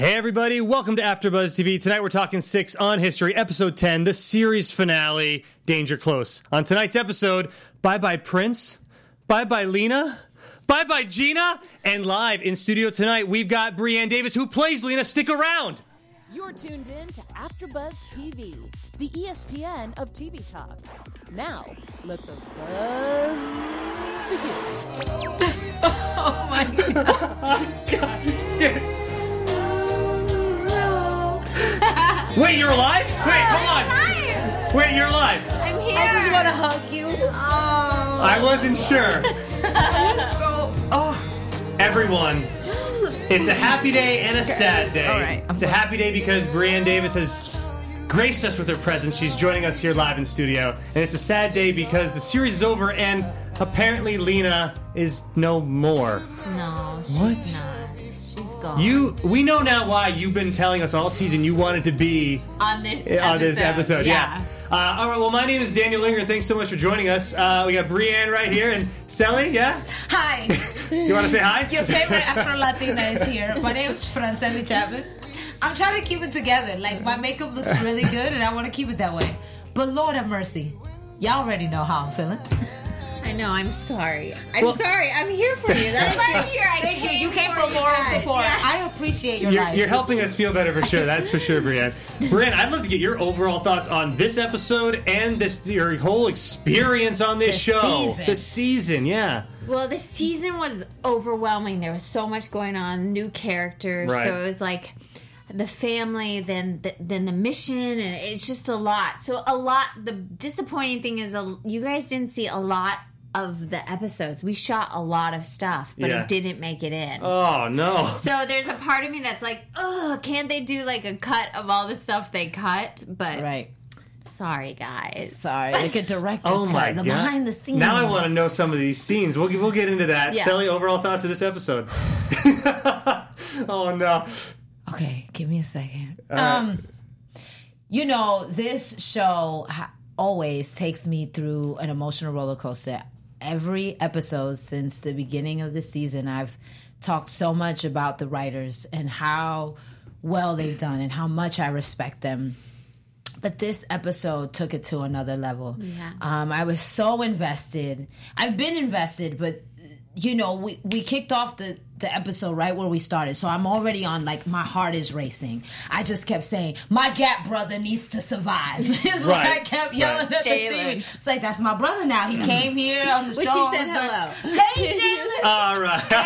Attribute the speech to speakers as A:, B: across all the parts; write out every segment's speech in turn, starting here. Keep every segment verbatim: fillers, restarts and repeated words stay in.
A: Hey everybody, welcome to AfterBuzz T V. Tonight we're talking Six on History, episode ten, the series finale, Danger Close. On tonight's episode, bye-bye Prince, bye-bye Lena, bye-bye Gina, and live in studio tonight, we've got Brianne Davis, who plays Lena. Stick around!
B: You're tuned in to AfterBuzz T V, the E S P N of T V talk. Now, let the buzz begin.
C: Oh my God.
A: Wait, you're alive? Wait, hold on. Wait, you're alive.
C: I'm here.
D: I just want to hug you.
C: Oh.
A: I wasn't sure.
C: so, oh.
A: Everyone, it's a happy day and a sad day.
C: All right.
A: It's a happy day because Brianne Davis has graced us with her presence. She's joining us here live in studio. And it's a sad day because the series is over and apparently Lena is no more.
C: No, she's
A: What?
C: not. She's gone.
A: You, we know now why you've been telling us all season you wanted to be
C: on this
A: on
C: episode.
A: this episode. Yeah.
C: yeah.
A: Uh, all right. Well, my name is Daniel Linger. Thanks so much for joining us. Uh, we got Brianne right here and Sally. Yeah.
E: Hi.
A: You want to say hi?
E: Your favorite Afro-Latina is here. My name is Franceli Chapman. I'm trying to keep it together. Like, my makeup looks really good, and I want to keep it that way. But Lord have mercy. Y'all already know how I'm feeling.
C: I know, I'm sorry. I'm
A: Well-
C: sorry. I'm here for you. That's why I'm here. I
E: Thank you.
C: came
E: You came for
C: you
E: moral
C: guys.
E: support.
C: Yes.
E: I appreciate your
A: You're,
E: life.
A: you're helping us feel better for sure. That's for sure, Brianne. Brianne, I'd love to get your overall thoughts on this episode and this your whole experience on this
E: The
A: show.
E: season.
A: The season, yeah.
C: Well, the season was overwhelming. There was so much going on, new characters.
A: Right.
C: So it was like the family, then the, then the mission, and it's just a lot. So a lot. The disappointing thing is, a, you guys didn't see a lot of the episodes. We shot a lot of stuff, but
A: Yeah.
C: it didn't make it in.
A: Oh no.
C: So there's a part of me that's like, oh, can't they do like a cut of all the stuff they cut? But
E: Right.
C: sorry, guys.
E: Sorry. Like a director's
A: Oh my
E: cut. The
A: god.
E: behind the scenes.
A: Now I want to know some of these scenes. We'll we'll get into that.
C: Yeah.
A: Sally, overall thoughts of this episode. Oh no.
E: Okay, give me a second.
A: All right.
E: Um, you know, this show ha- always takes me through an emotional roller coaster. Every episode since the beginning of the season, I've talked so much about the writers and how well they've done and how much I respect them. But this episode took it to another level.
C: Yeah.
E: Um, I was so invested. I've been invested, but you know, we, we kicked off the, the episode right where we started. So I'm already on, like, my heart is racing. I just kept saying, my Gap brother needs to survive. Is what
A: Right,
E: I kept yelling
A: right.
E: at the
C: Jalen.
E: T V. It's like, that's my brother now. He came here on the
C: Which
E: show.
C: he
E: I
C: said
E: was like,
C: hello.
E: Hey, Jalen.
A: All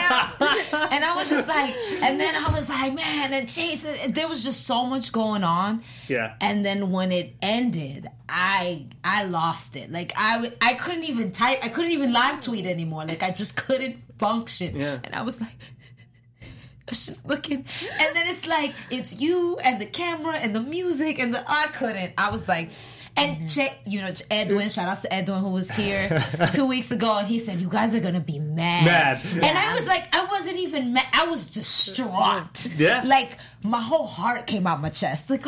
A: right.
E: And I was just like, and then I was like, man, and Chase, and there was just so much going on.
A: Yeah.
E: And then when it ended, I I lost it. Like I w- I couldn't even type. I couldn't even live tweet anymore. Like I just couldn't function.
A: Yeah.
E: And I was like, I was just looking, and then it's like it's you and the camera and the music and the I couldn't. I was like. And check, you know, Edwin, shout out to Edwin who was here two weeks ago, and he said, you guys are going to be mad.
A: Mad.
E: And I was like, I wasn't even mad. I was distraught.
A: Yeah.
E: Like, my whole heart came out my chest. Like,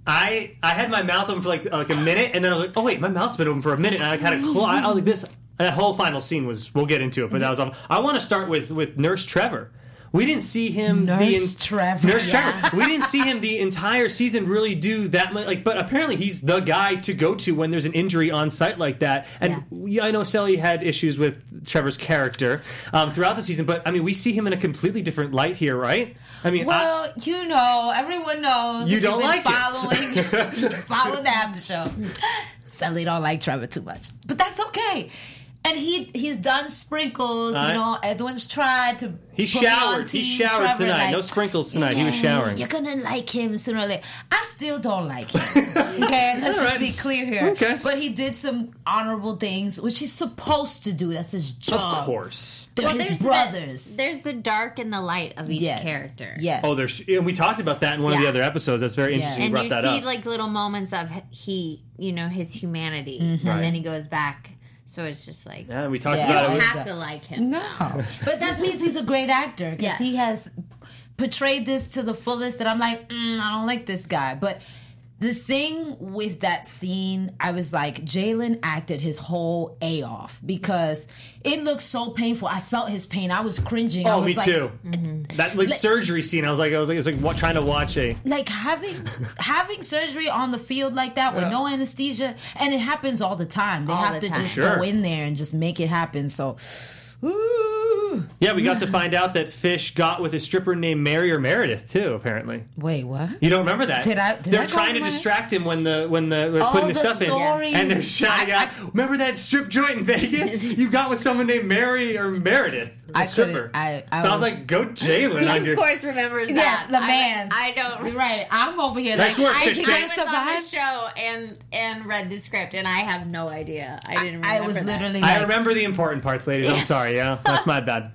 A: I I had my mouth open for like like a minute, and then I was like, oh wait, my mouth's been open for a minute, and I kind of close. I, I was like this. That whole final scene was. We'll get into it, but that was. Awful. I want to start with with Nurse Trevor. We didn't see him.
E: Nurse
A: the en-
E: Trevor.
A: Nurse
E: Yeah.
A: Trevor. We didn't see him the entire season really do that much. Like, but apparently he's the guy to go to when there's an injury on site like that. And we, I know Sally had issues with Trevor's character um, throughout the season, but I mean, we see him in a completely different light here, right? I mean, I,
E: well, you know, everyone knows.
A: You
E: if
A: don't
E: you've
A: like
E: been
A: it.
E: following, following the after show. Sally don't like Trevor too much, but that's okay. And he he's done sprinkles.
A: All
E: You
A: right.
E: know, Edwin's tried to.
A: He
E: put me on
A: showered. He
E: Team
A: showered
E: Trevor,
A: tonight.
E: like,
A: No sprinkles tonight. He was
E: "Yeah,
A: showering."
E: You're gonna like him sooner or later. I still don't like him. Okay, let's
A: All
E: just
A: right.
E: be clear here.
A: Okay.
E: But he did some honorable things, which he's supposed to do. That's his job.
A: of course.
E: They're
C: Well,
E: his
C: there's
E: brothers.
C: The, there's the dark and the light of each
E: Yes.
C: character.
E: Yes.
A: Oh, there's. And we talked about that in one of the
C: Yeah.
A: other episodes. That's very
E: Yeah.
A: interesting. You
C: And
A: brought
C: you
A: that
C: see
A: up.
C: like little moments of he, you know, his humanity,
E: Mm-hmm.
A: Right.
C: and then he goes back. So it's just like
A: Yeah, we talked
E: Yeah.
C: you
A: about
C: don't
A: it.
C: have to like him.
E: No, but that means he's a great actor because
C: Yes.
E: he has portrayed this to the fullest. That I'm like, mm, I don't like this guy. But The thing with that scene, I was like, Jalen acted his whole A off because it looked so painful. I felt his pain. I was cringing. I
A: Oh,
E: was
A: me
E: like,
A: too. Mm-hmm. That like, like surgery scene. I was like, I was like, it was like what, trying to watch a
E: like having having surgery on the field like that with
A: Yeah.
E: no anesthesia, and it happens all the time. They
C: All
E: have
C: the
E: to
C: time.
E: just
A: Sure.
E: go in there and just make it happen. So, ooh.
A: yeah. We got to find out that Fish got with a stripper named Mary or Meredith too. Apparently,
E: Wait, what?
A: you don't remember that?
E: Did I- did
A: they're
E: I go
A: trying to
E: over my-
A: distract him when the when the they're
E: Oh,
A: putting the,
E: the
A: stuff
E: stories.
A: in, and they're shouting
E: I-
A: out,
E: I-
A: "Remember that strip joint in Vegas? You got with someone named Mary or Meredith, a
E: I
A: stripper."
E: couldn't- I- I
A: so I was
E: was-
A: like, "Go Jalen
C: He
A: on
C: of
A: your."
C: course remembers
E: Yes,
C: that.
E: the
C: I-
E: man.
C: I, don't.
E: You're right. I'm over here.
A: Nice
E: like,
A: work,
C: I,
A: Fish
C: I
A: Tank.
C: was on
E: survive?
C: the show and and read the script, and I have no idea. I didn't. Remember
E: I was
C: that.
E: literally
A: I
E: like,
A: remember the important parts, ladies. I'm sorry. Yeah, that's my bad.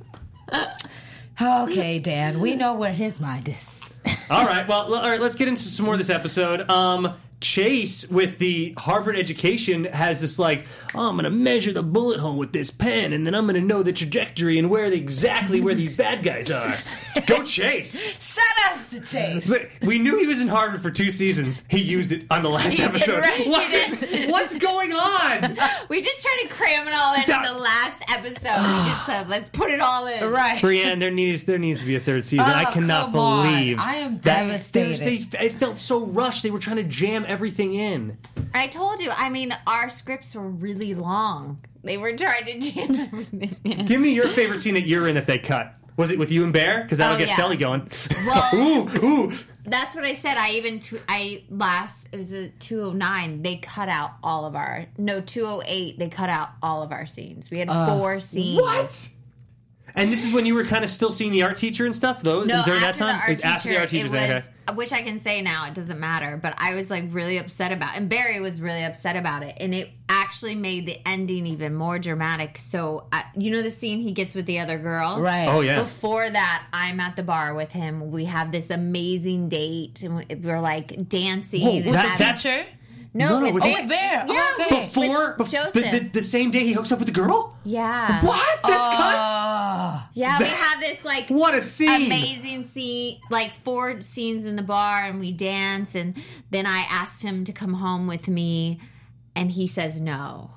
E: okay, Dan, we know where his mind is.
A: All right. Well, all right. Let's get into some more of this episode. Um, Chase, with the Harvard education, has this like, oh, I'm going to measure the bullet hole with this pen, and then I'm going to know the trajectory and where the, exactly where these bad guys are. Go Chase!
E: Shout out to Chase.
A: But we knew he was in Harvard for two seasons. He used it on the last
E: did,
A: episode.
E: right, he
A: What is- what's going on?
C: We just tried to cram it all in
A: That-
C: in the last episode. We just said, let's put it all in.
E: Right.
A: Brienne, there needs there needs to be a third season.
E: Oh,
A: I cannot
E: come on.
A: believe
E: I am
A: that there
E: devastated.
A: was- They, it felt so rushed. They were trying to jam everything in.
C: I told you. I mean, our scripts were really long. They were trying to jam everything in.
A: Give me your favorite scene that you're in that they cut. Was it with you and Bear? Because that'll
C: Oh,
A: get
C: yeah.
A: Sally going.
C: Well-
A: ooh, ooh.
C: That's what I said. I even tw- I last it was a two oh nine. They cut out all of our no two oh eight. They cut out all of our scenes. We had four scenes.
A: What? And this is when you were kind of still seeing the art teacher and stuff, though.
C: No,
A: during that
C: after
A: time,
C: the art
A: it was
C: teacher,
A: after the art teacher.
C: it
A: thing,
C: was,
A: okay.
C: which I can say now, it doesn't matter. But I was like really upset about, and Barry was really upset about it, and it actually made the ending even more dramatic. So uh, you know the scene he gets with the other girl,
E: Right.
A: Oh yeah.
C: Before that, I'm at the bar with him. We have this amazing date, and we- we're like dancing.
A: Whoa,
C: and
A: that-
C: having-
A: that's-
E: Teacher?
C: no,
A: No, no,
C: with
A: with-
E: Oh,
C: Bear-
E: with Bear.
C: Yeah,
E: Oh, okay.
A: Before,
C: with
A: bef-
C: Joseph.
A: the, the, the same day he hooks up with the girl.
C: Yeah,
A: What? That's cut.
E: Oh.
C: yeah. We have this like
A: What a scene!
C: amazing scene, like four scenes in the bar, and we dance, and then I asked him to come home with me, and he says no.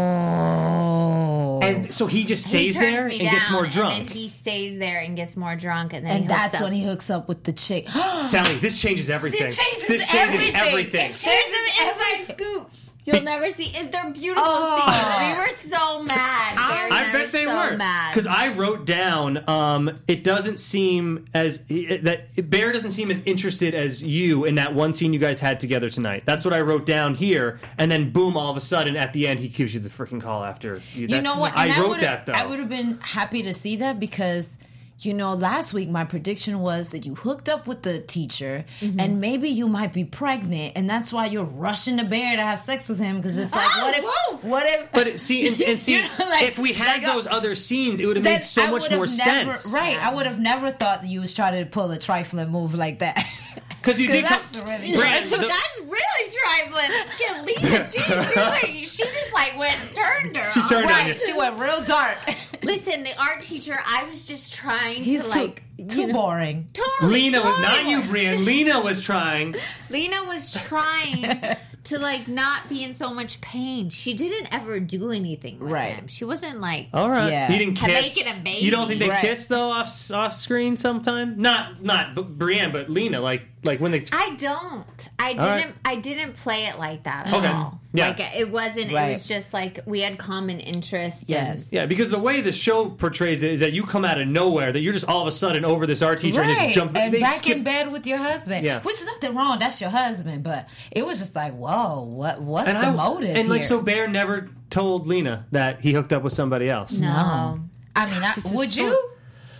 E: Oh.
A: And so he just
C: He
A: stays
C: turns
A: there
C: me
A: and gets
C: down,
A: more
C: And
A: drunk.
C: then he stays there and gets more drunk, and then
E: And
C: he hooks
E: that's
C: up.
E: when he hooks up with the chick.
A: Sally, this changes everything.
E: It changes
A: this changes
E: everything.
A: everything.
E: It
C: There's
E: changes
C: an inside
E: everything.
C: scoop. You'll never see. It, they're beautiful
E: Oh.
C: scenes. We were so mad. Barry
A: I
C: and
A: bet they
C: so
A: were
C: mad.
A: because I wrote down. Um, it doesn't seem as it, that Bear doesn't seem as interested as you in that one scene you guys had together tonight. That's what I wrote down here, and then boom! All of a sudden, at the end, he gives you the freaking call after. You,
E: You
A: that-
E: know what?
A: I
E: And
A: wrote
E: would've-
A: that though.
E: I would have been happy to see that because, you know, last week my prediction was that you hooked up with the teacher
C: Mm-hmm.
E: and maybe you might be pregnant, and that's why you're rushing the Bear to have sex with him because it's like,
C: Oh,
E: what if,
C: whoa.
E: what if?
A: But see, and, and see,
E: You know, like-
A: if we had
E: like, uh,
A: those other scenes, it would have
E: that
A: made so
E: I
A: much
E: would've
A: more
E: never-
A: sense.
E: Right? I would have never thought that you was trying to pull a trifling move like that.
A: Because you did.
E: that's
A: come-
E: really
A: Brad, the-
C: That's really trifling. Yeah, Lisa G, she, like, she just like went turned her.
A: She turned on
E: right?
A: you.
E: She went real dark.
C: Listen, the art teacher. I was just trying
E: He's
C: to
E: too
C: like
E: too
C: you know,
E: boring.
C: Totally,
A: Lena was not
C: totally.
A: you, Brian. Lena was trying.
C: Lena was trying to like not be in so much pain. She didn't ever do anything with
E: Right.
C: him. She wasn't like
A: All right.
E: Yeah.
A: He didn't
C: To
A: kiss.
C: make it a baby.
A: You don't think they
E: Right.
A: kiss though off off screen sometime? Not not B- Brienne, but Lena. Like like when they.
C: I don't. I didn't.
A: right.
C: I didn't play it like that at
A: Okay.
C: all.
A: Yeah.
C: Like it wasn't.
E: Right.
C: It was just like we had common interests.
E: Yes.
C: and-
A: Yeah, because the way the show portrays it is that you come out of nowhere, that you're just all of a sudden over this art teacher and
E: Right,
A: just jump.
E: and
A: they
E: back
A: skip-
E: in bed with your husband.
A: Yeah.
E: Which is nothing wrong. That's your husband, but it was just like, whoa, what? What's
A: and
E: the
A: I,
E: motive
A: And like
E: here?
A: so, Bear never told Lena that he hooked up with somebody else.
C: No.
E: I mean, I,
A: This is
E: would
A: so-
E: you?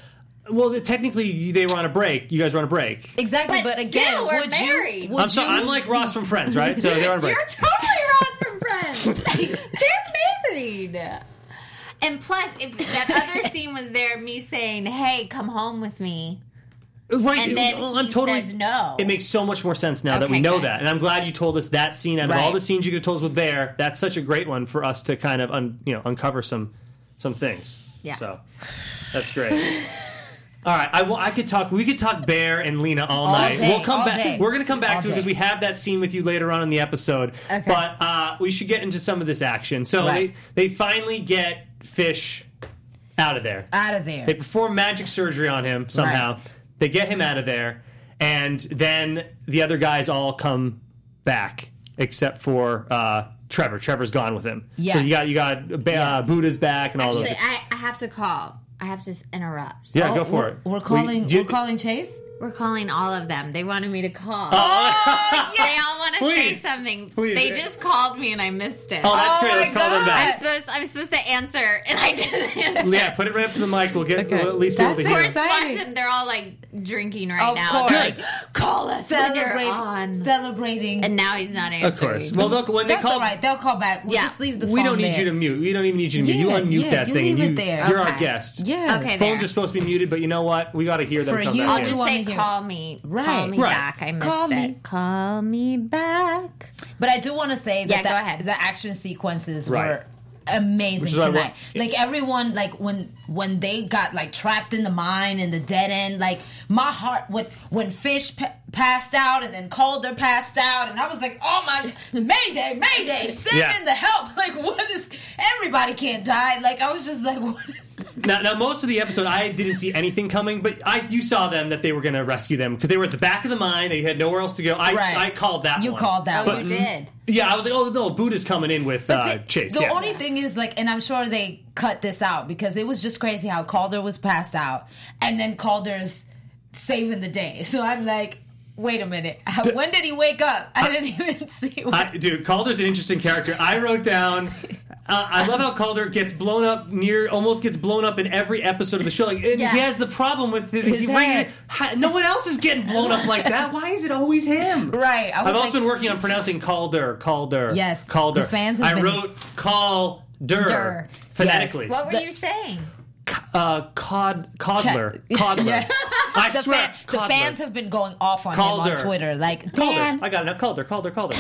A: Well, the- technically, they were on a break. You guys were on a break.
E: Exactly, but,
C: But
E: again,
C: still, we're
E: would
C: married.
E: you? Would
A: I'm sorry.
E: you?
A: I'm like Ross from Friends, right? So they're on a break.
C: You're totally Ross from Friends. They're married. And plus, if that other scene was there, me saying, "Hey, come home with me,"
A: Right,
C: and
A: it-
C: then
A: oh,
C: he
A: I'm totally.
C: says no.
A: It makes so much more sense now that we
C: Okay,
A: know
C: good.
A: that, and I'm glad you told us that scene. Out of
E: Right.
A: all the scenes you could have told us with Bear, that's such a great one for us to kind of, un, you know, uncover some some things.
C: Yeah.
A: So that's great. All right, I, I could talk. We could talk Bear and Lena all,
E: All
A: night.
E: day,
A: we'll come
E: all
A: back.
E: day.
A: We're going to come back
E: All
A: to it because
E: day.
A: we have that scene with you later on in the episode.
C: Okay.
A: But uh, we should get into some of this action. So
E: Right.
A: they they finally get Fish out of there.
E: Out of there.
A: They perform magic surgery on him somehow.
E: Right.
A: They get him out of there, and then the other guys all come back except for uh, Trevor. Trevor's gone with him. So
E: Yes.
A: you got you got uh,
E: Yes.
A: Buddha's back and all
C: Actually,
A: those.
C: I, I have to call. I have to s- interrupt.
A: Yeah, go
E: Oh,
A: for
E: we're,
A: it.
E: We're calling.
A: We- do you-
E: we're calling Chase.
C: We're calling all of them. They wanted me to call.
A: Oh,
C: They all want to say
A: Please.
C: something.
A: Please.
C: They just called me and I missed it.
A: Oh, that's
E: Oh
A: great.
E: my
A: Let's call them
C: I'm
A: back.
C: supposed, I'm supposed to answer, and I didn't answer.
A: Yeah, put it right up to the mic. We'll get
E: Okay.
A: we'll at least be able to
E: That's
A: hear.
C: We're
A: it.
E: exciting.
C: watching. They're all like drinking right
E: Of
C: now.
E: course.
C: They're like, call us when you're
E: Celebrate,
C: on.
E: celebrating.
C: And now he's not answering.
A: Of course. Well, they'll, when they
E: That's
A: call,
E: all right. They'll call back. We'll
C: Yeah.
E: just leave the phone
A: we don't need
E: there.
A: you to mute. We don't even need you to mute. You
E: Yeah,
A: unmute
E: yeah,
A: that
E: you
A: thing.
E: leave
A: and
E: it
A: you,
E: there.
A: You're our
C: Okay.
A: guest.
E: Yeah.
C: Okay,
A: Phones
C: there.
A: are supposed to be muted, but you know what? We got to hear them
E: For
A: come
E: you,
A: back
C: I'll
A: in.
E: do
C: just
E: wanna
C: say,
E: hear-
C: call me. Call
E: Right.
C: me
A: Right.
C: back. I missed
E: Call
C: it.
E: me.
C: Call me back.
E: But I do want to say that
C: Yeah, go
E: the,
C: ahead.
E: the action sequences
A: Right.
E: were amazing
A: Which is what I
E: tonight.
A: want-
E: Like everyone, like when when they got like trapped in the mine and the dead end, like my heart when when Fish pa- passed out and then Calder passed out, and I was like, oh my, Mayday, Mayday, send
A: Yeah.
E: in the help! Like what is? Everybody can't die. Like I was just like, what is?
A: Now, now, most of the episode, I didn't see anything coming, but I you saw them that they were going to rescue them because they were at the back of the mine. They had nowhere else to go. I,
E: Right.
A: I called that
E: You
A: one.
E: called that
C: Oh,
E: one.
C: you did.
A: Yeah, I was like, oh, no, Buddha's coming in with uh,
E: see,
A: Chase.
E: The
A: yeah.
E: only thing is, like, and I'm sure they cut this out because it was just crazy how Calder was passed out and then Calder's saving the day. So I'm like, wait a minute. How, when did he wake up? I didn't even see. What,
A: I, dude, Calder's an interesting character. I wrote down. Uh, I love how Calder gets blown up near, almost gets blown up in every episode of the show. Like, and
C: Yeah.
A: he has the problem with the,
E: His
A: he-
E: head.
A: ha- no one else is getting blown up like that. Why is it always him?
E: Right. I was
A: I've also
E: like-
A: been working on pronouncing Calder, Calder.
E: Yes,
A: Calder.
E: the fans have
A: I
E: been-
A: wrote Calder
E: Der.
A: phonetically.
C: What were
E: The-
C: you saying?
A: Uh, cod, Codler,
E: Ca-
A: Codler.
E: Yes.
A: I
E: the,
A: swear,
E: fan, the
A: Codler.
E: fans have been going off on
A: Calder.
E: him on Twitter. Like,
A: Calder.
E: Dan,
A: I got it now. Calder, Calder, Calder.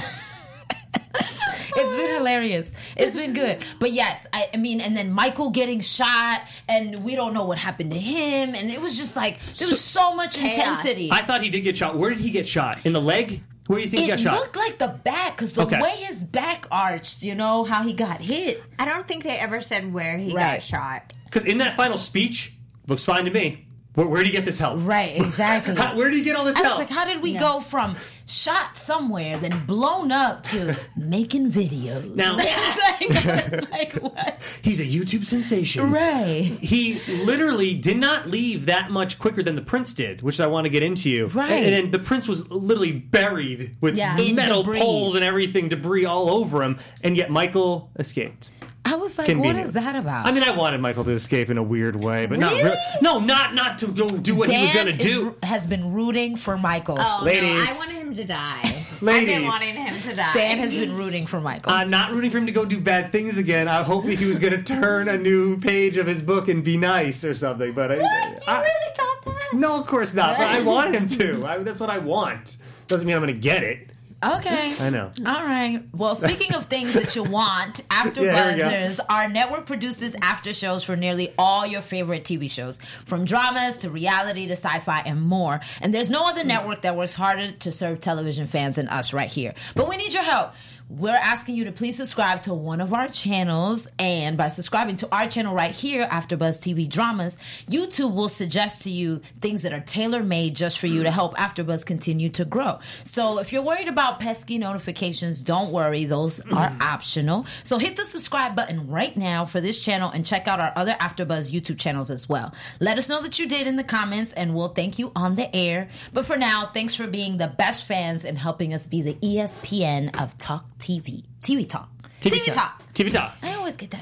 E: it's been hilarious. It's been good. But yes, I, I mean, and then Michael getting shot, and we don't know what happened to him, and it was just like there was so much
C: Chaos.
E: intensity.
A: I thought he did get shot. Where did he get shot? In the leg? Where do you think he
E: It
A: got shot?
E: looked like the back because the
A: Okay.
E: way his back arched, you know how he got hit.
C: I don't think they ever said where he
E: Right.
C: got shot.
A: Because in that final speech, looks fine to me. Where, where did he get this help?
E: Right, exactly.
A: How- where did he get all this
E: I was
A: help?
E: like, how did we
C: Yeah.
E: go from shot somewhere, then blown up to making videos?
A: Now-
E: It's like, I was like, what?
A: He's a YouTube sensation.
E: Right.
A: He literally did not leave that much quicker than the Prince did, which I want to get into.
E: Right.
A: And, and then the Prince was literally buried with
C: Yeah.
E: In
A: metal
E: debris.
A: poles and everything, debris all over him, and yet Michael escaped.
E: I was like, what
A: Convenient.
E: is that about?
A: I mean, I wanted Michael to escape in a weird way, but not
C: Really?
A: really. No, not not to go do what he was
E: Dan
A: going to
E: is-
A: do.
E: has been rooting for Michael.
C: Oh,
A: Ladies.
C: no. I wanted him to die. I've
A: Ladies.
C: been wanting him to die.
E: Dan has been rooting for Michael.
A: I'm not rooting for him to go do bad things again. I hope he was going to turn a new page of his book and be nice or something. But I,
C: What? You
A: I-
C: really thought that?
A: no, of course not. But I want him to. I, that's what I want. Doesn't mean I'm going to get it.
E: Okay.
A: I know.
E: All right. Well, speaking of things that you want, After
A: Yeah, here we go.
E: Buzzers, our network produces after shows for nearly all your favorite T V shows, from dramas to reality to sci-fi and more. And there's no other network that works harder to serve television fans than us right here. But we need your help. We're asking you to please subscribe to one of our channels, and by subscribing to our channel right here, AfterBuzz T V Dramas, YouTube will suggest to you things that are tailor-made just for you to help AfterBuzz continue to grow. So if you're worried about pesky notifications, don't worry, those are optional. So hit the subscribe button right now for this channel and check out our other AfterBuzz YouTube channels as well. Let us know that you did in the comments, and we'll thank you on the air. But for now, thanks for being the best fans and helping us be the E S P N of Talk T V. T V Talk. T V, Talk.
A: T V Talk.
E: I always get that.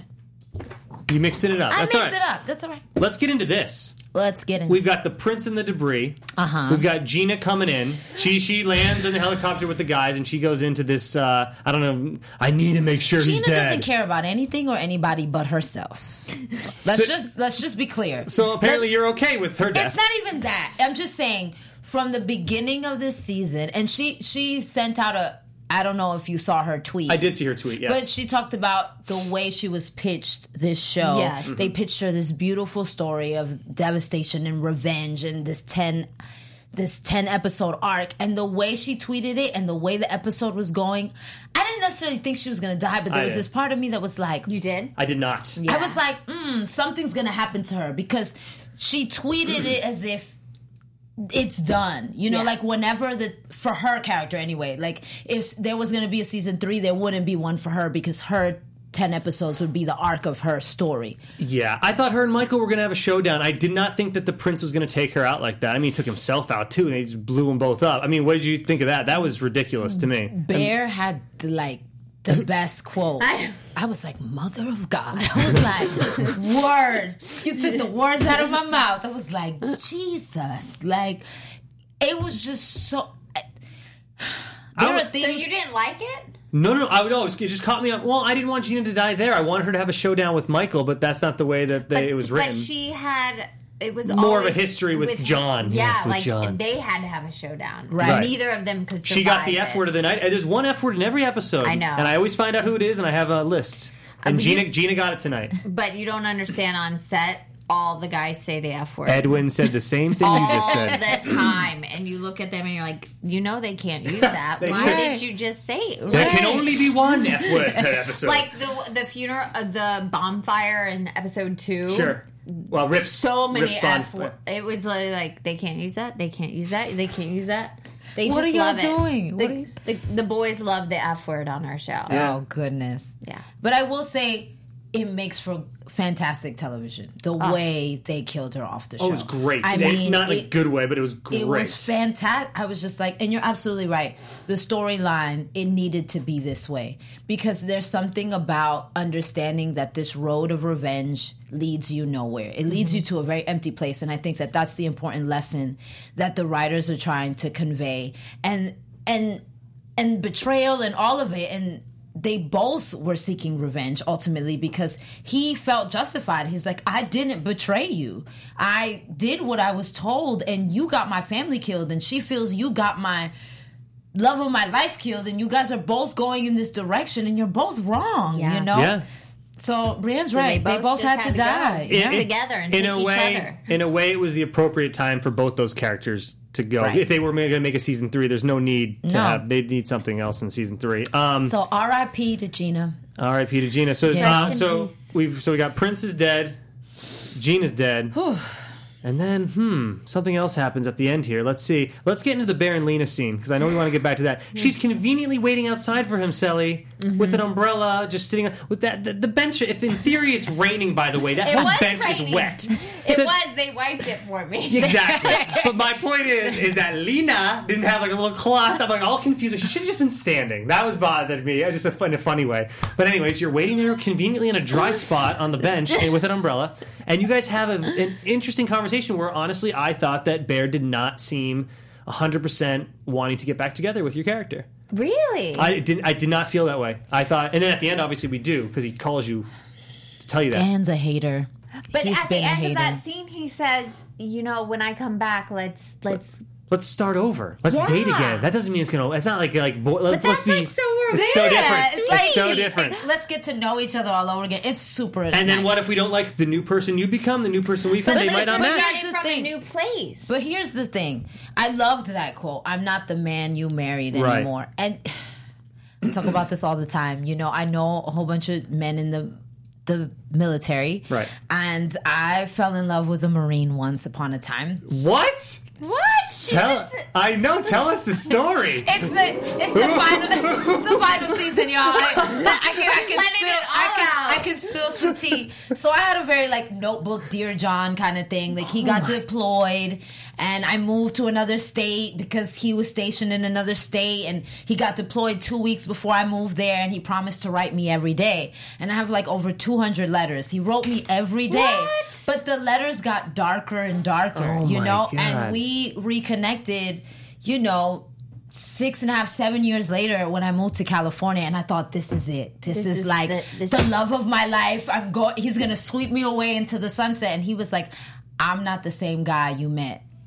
A: You mixed it up.
E: I
A: That's
E: mixed
A: all right.
E: it up. That's all right.
A: Let's get into this.
E: Let's get into
A: We've got the Prince and the debris.
E: Uh-huh.
A: We've got Gina coming in. She she lands in the helicopter with the guys, and she goes into this. Uh, I don't know. I need to make sure he's
E: Gina
A: dead.
E: doesn't care about anything or anybody but herself. Let's
A: So-
E: just let's just be clear.
A: So apparently
E: Let's-
A: you're okay with her death.
E: It's not even that. I'm just saying from the beginning of this season, and she she sent out a I don't know if you saw her tweet.
A: I did see her tweet, yes.
E: But she talked about the way she was pitched this show.
C: Yes.
E: They pitched her this beautiful story of devastation and revenge and this ten this ten episode arc, and the way she tweeted it and the way the episode was going, I didn't necessarily think she was going to die, but there
A: I
E: was
A: did.
E: this part of me that was like,
C: You did?
A: I did not.
C: Yeah.
E: I was like, mm, something's going to happen to her, because she tweeted it as if it's done, you know,
C: Yeah.
E: like whenever the, for her character anyway, like if there was going to be a season three, there wouldn't be one for her, because her ten episodes would be the arc of her story.
A: Yeah, I thought her and Michael were going to have a showdown. I did not think that the prince was going to take her out like that. I mean, he took himself out too, and he just blew them both up. I mean, what did you think of that? That was ridiculous to me.
E: Bear had the, like the best quote.
C: I-
E: I was like, mother of God. I was like, word. You took the words out of my mouth. I was like, Jesus. Like, it was just so... There
A: would-
E: are
C: So
E: things...
C: you didn't like it?
A: No, no, I would always. It just caught me up. Well, I didn't want Gina to die there. I wanted her to have a showdown with Michael, but that's not the way that they, it was written.
C: But she had... It was
A: More of a
C: always
A: history with John.
C: Yeah,
A: Yes, with
C: like
A: John.
C: they had to have a showdown.
E: Right.
A: Right.
C: Neither of them could survive
A: She got the
C: it.
A: F word of the night. And there's one F word in every episode.
C: I know.
A: And I always find out who it is, and I have a list. And
C: but
A: Gina,
C: you-
A: Gina got it tonight.
C: But you don't understand, on set, all the guys say the F word.
A: Edwin said the same thing you just
C: all
A: said.
C: the time, and you look at them and you're like, you know they can't use that.
A: They
C: Why
A: can't.
C: did you just say it?
A: There
C: Right.
A: can only be one F word per episode.
C: Like the the funeral, uh, the bonfire in episode two.
A: Sure. Well, Rips.
C: So many
A: Rips Bond-
C: F words. It was literally like they can't use that. They can't use that. They can't use that. They
E: What
C: just
E: are y'all
C: love it.
E: doing?
C: The,
E: What are you-
C: the, the boys love the F word on our show.
E: Oh, goodness.
C: Yeah.
E: But I will say, it makes for fantastic television. The way they killed her off the show.
A: Oh, it was great.
E: I
A: They-
E: mean,
A: not in a
E: it-
A: good way, but it was great.
E: It was fantastic. I was just like, and you're absolutely right. The storyline, it needed to be this way, because there's something about understanding that this road of revenge leads you nowhere. It leads
A: Mm-hmm.
E: you to a very empty place. And I think that that's the important lesson that the writers are trying to convey. And, and, and betrayal and all of it. And, they both were seeking revenge ultimately, because he felt justified. He's like, I didn't betray you. I did what I was told, and you got my family killed. And she feels you got my love of my life killed, and you guys are both going in this direction, and you're both wrong,
C: Yeah.
E: you know?
A: Yeah.
E: So Brienne's
C: So
E: right. They both,
C: just
E: had, to
C: go
E: die.
A: In-
E: Yeah.
A: in-
C: together and
A: in
C: take
A: a
C: each
A: way,
C: other.
A: in a way, it was the appropriate time for both those characters to go.
E: Right.
A: If they were going to make a season three, there's no need to
E: No.
A: have. They need something else in season three. Um,
E: So R I P to Gina.
A: R I P to Gina. So,
E: Yes.
A: uh,
C: Rest in
A: so
C: peace.
A: we've so we got Prince is dead, Gina's dead, and then hmm, something else happens at the end here. Let's see. Let's get into the Bear and Lena scene, because I know we want to get back to that. She's conveniently waiting outside for him, Sally, with an umbrella, just sitting with that the, the bench. If in theory it's raining, by the way, that
C: It
A: whole
C: was
A: bench
C: raining.
A: is wet.
C: It
A: The-
C: was. They wiped it for me.
A: Exactly. But my point is, is that Lena didn't have like a little cloth. I'm like all confused. She should have just been standing. That was bothered me. Just a fun, in a funny way. But anyways, you're waiting there conveniently in a dry spot on the bench with an umbrella, and you guys have a, an interesting conversation where honestly, I thought that Bear did not seem one hundred percent wanting to get back together with your character.
C: Really?
A: I didn't. I did not feel that way. I thought, and then at the end, obviously, we do because he calls you to tell you that.
E: Dan's a hater.
C: but
E: He's
C: at the
E: been a
C: end of
E: hater.
C: that scene, he says, "You know, when I come back, let's let's."
A: Let's start over. Let's
C: Yeah.
A: date again. That doesn't mean it's gonna. It's not like like. Boy, let's,
C: that's,
A: let's be.
C: like, so
A: it's so
C: romantic.
A: different.
C: It's
A: It's,
C: like-
A: so different.
E: Let's get to know each other all over again. It's super.
A: And then
E: nice.
A: what if we don't like the new person you become, the new person we become?
E: But
A: They
E: this
A: might not
E: is-
A: match.
E: Here's
C: Started
E: the
C: from
E: thing.
C: a new place.
E: But here's the thing. I loved that quote. I'm not the man you married
A: Right.
E: anymore. And I talk about this all the time. You know, I know a whole bunch of men in the the military.
A: Right.
E: And I fell in love with a Marine once upon a time.
A: What?
C: What? She's
A: Tell,
C: just-
A: I know. Tell us the story.
E: It's the it's the final it's the final season, y'all. I, I can I can
C: Letting
E: spill
C: it all
E: I can
C: out.
E: I can spill some tea. So I had a very like notebook Dear John kind of thing. Like he
C: Oh
E: got deployed and I moved to another state because he was stationed in another state, and he got deployed two weeks before I moved there, and he promised to write me every day. And I have like over two hundred letters. He wrote me every day.
C: What?
E: But the letters got darker and darker,
A: Oh
E: you
A: my
E: know?
A: God.
E: And we reconnected, you know, six and a half, seven years later when I moved to California, and I thought, this is it. This,
C: This
E: is,
C: is
E: like
C: the- this
E: the
C: is-
E: love of my life. I'm going. He's gonna sweep me away into the sunset. And he was like, I'm not the same guy you met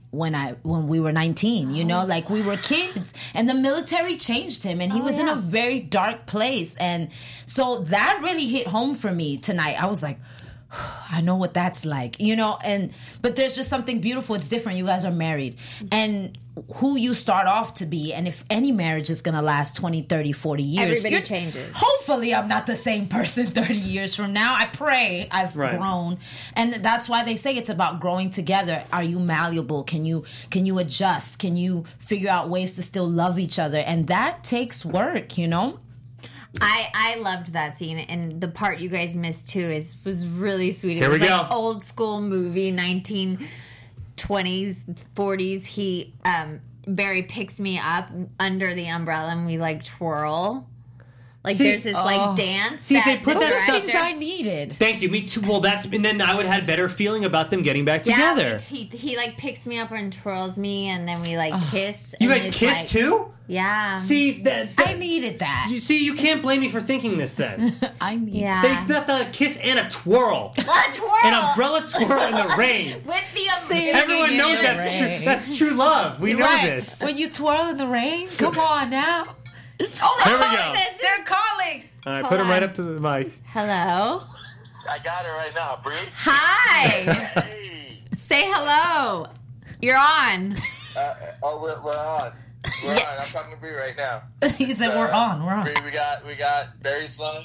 E: when I when we were nineteen, you know, like we were kids, and the military changed him, and he
C: Oh,
E: was
C: yeah.
E: in a very dark place, and so that really hit home for me tonight. I was like, I know what that's like, you know, and but there's just something beautiful. It's different. You guys are married, and who you start off to be, and if any marriage is going to last twenty, thirty, forty years,
C: Everybody
E: you're-
C: changes.
E: Hopefully I'm not the same person thirty years from now. I pray I've
A: Right.
E: grown. And that's why they say it's about growing together. Are you malleable? Can you can you adjust? Can you figure out ways to still love each other? And that takes work, you know?
C: I, I loved that scene, and the part you guys missed too is was really sweet. It
A: Here
C: was
A: we
C: like
A: go.
C: old school movie, nineteen twenties, forties. He um Barry picks me up under the umbrella, and we like twirl. Like
A: See-
C: there's this like dance.
A: See, if they
C: that
A: put
C: the
A: that
E: Those are
A: stuff-
E: things
C: director-
E: I needed.
A: Thank you. Me too. Well, that's and then I would have had better feeling about them getting back
C: Yeah,
A: together.
C: we- he he like picks me up and twirls me, and then we like kiss.
A: You
C: and
A: guys
C: it's
A: kiss
C: like-
A: too?
C: Yeah.
A: See that?
E: I needed that.
A: You see, you can't blame me for thinking this. Then
E: I needed
C: yeah.
A: they left out a kiss and a twirl,
C: a twirl.
A: an umbrella twirl in the rain.
C: with the
E: Singing
C: umbrella.
A: Everyone
E: in
A: knows
E: the
A: that's true.
E: rain.
A: That's true love. We know
E: Right.
A: this.
E: When you twirl in the rain, come on now. Oh,
A: Here we
E: they're
A: go.
E: calling. They're calling.
A: All right,
C: Hold
A: put him right
C: on.
A: up to the mic.
C: Hello.
D: I got it right now, Brie.
C: Hi.
D: Hey.
C: Say hello. You're on.
D: Uh, oh, we're, we're on. We're on. I'm talking to Brie right now.
E: He said,
D: So,
E: "We're on. We're on."
D: Brie, we got we got Barry Sloan.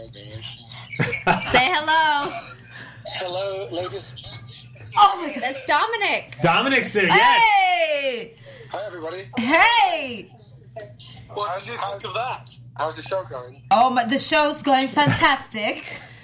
C: Say hello.
D: Hello, ladies and gents.
E: Oh my god.
C: That's Dominic.
A: Dominic's there. Yes.
E: Hey.
D: Hi, everybody.
E: Hey.
D: What did you think of that? How's the show going?
E: Oh my, the show's going fantastic.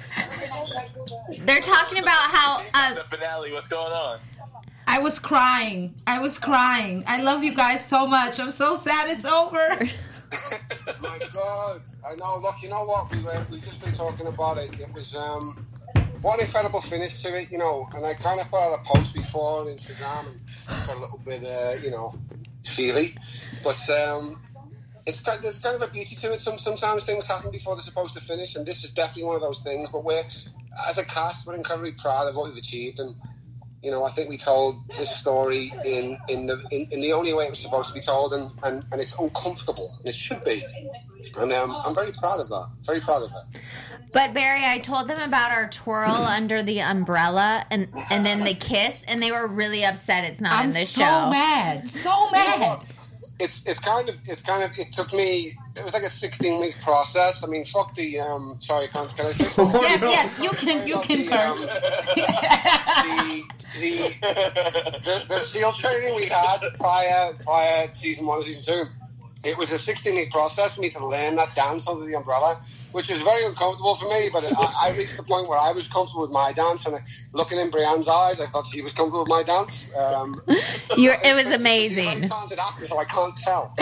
C: They're talking about how uh,
D: The finale. What's going on?
E: I was crying. I was crying. I love you guys so much. I'm so sad it's over.
F: My God, I know. Look, you know what? We were we just been talking about it. It was um, what an incredible finish to it, you know. And I kind of put out a post before on Instagram and got a little bit, uh, you know, feely. But um, it's kind there's kind of a beauty to it. Some sometimes things happen before they're supposed to finish, and this is definitely one of those things. But we're, as a cast, we're incredibly proud of what we've achieved, and you know, I think we told this story in, in the in, in the only way it was supposed to be told, and, and, and it's uncomfortable, and it should be. And um, I'm very proud of that. Very proud of that.
C: but Barry, I told them about our twirl under the umbrella and and then the kiss, and they were really upset it's not
E: I'm
C: in the
E: so
C: show.
E: mad. So
F: You know
E: mad.
F: what? It's it's kind of it's kind of it took me. It was like a sixteen week process. I mean, fuck the um. Sorry, can, can I say something?
E: Yes, yes, you can you can
F: The, um, the, the, the the SEAL training we had prior prior to season one and season two, it was a sixteen week process for me to learn that dance under the umbrella, which was very uncomfortable for me. But I, I reached the point where I was comfortable with my dance, and looking in Brienne's eyes, I thought she was comfortable with my dance. Um,
C: You're, it was
F: I'm
C: amazing.
F: a talented actor, so I can't tell.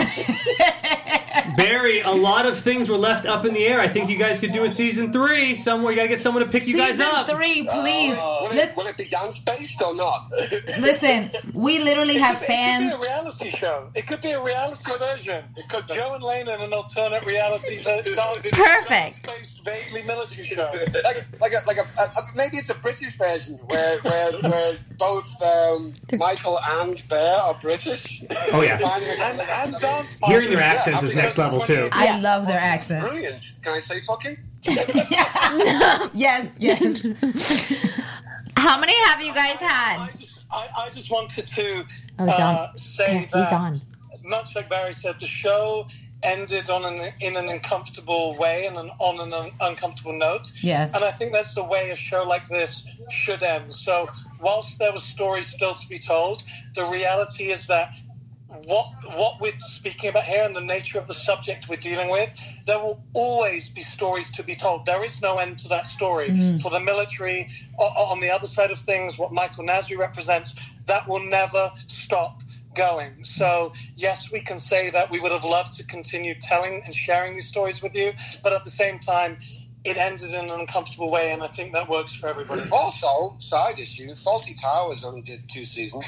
A: Barry, a lot of things were left up in the air. I think you guys could do a season three somewhere. You got to get someone to pick you guys
E: Season
A: up.
E: three, please.
F: Will
E: Lis-
F: it, will it be dance based or not?
E: Listen, we literally have fans.
D: It could be a reality show. It could be a reality version. It could Joe and Lane in an alternate reality dance.
C: Perfect.
D: Dance-based, vaguely military show.
F: like, like, a, like a, a, a, maybe it's a British version where where, where both um, Michael and Bear are British.
A: Oh, yeah.
D: and, and dance
A: Hearing their
D: partners.
A: accents
F: Yeah,
A: is
F: I mean,
A: next level, too.
E: I love their accent.
F: Brilliant. Can I say fucking?
E: Yes, yes.
C: How many have you guys had?
D: I just, I, I just wanted to
C: Oh, he's
D: uh,
C: on.
D: say
C: Yeah, he's
D: that,
C: on.
D: much like Barry said, the show ended on an in an uncomfortable way and an, on an un- uncomfortable note.
E: Yes.
D: And I think that's the way a show like this should end. So whilst there were stories still to be told, the reality is that what what we're speaking about here and the nature of the subject we're dealing with, there will always be stories to be told. There is no end to that story.
E: Mm-hmm.
D: For the military, o- on the other side of things, what Michael Nasri represents, that will never stop going. So yes, we can say that we would have loved to continue telling and sharing these stories with you, but at the same time, it ended in an uncomfortable way, and I think that works for everybody.
F: Also, side issue, Faulty Towers only did two seasons.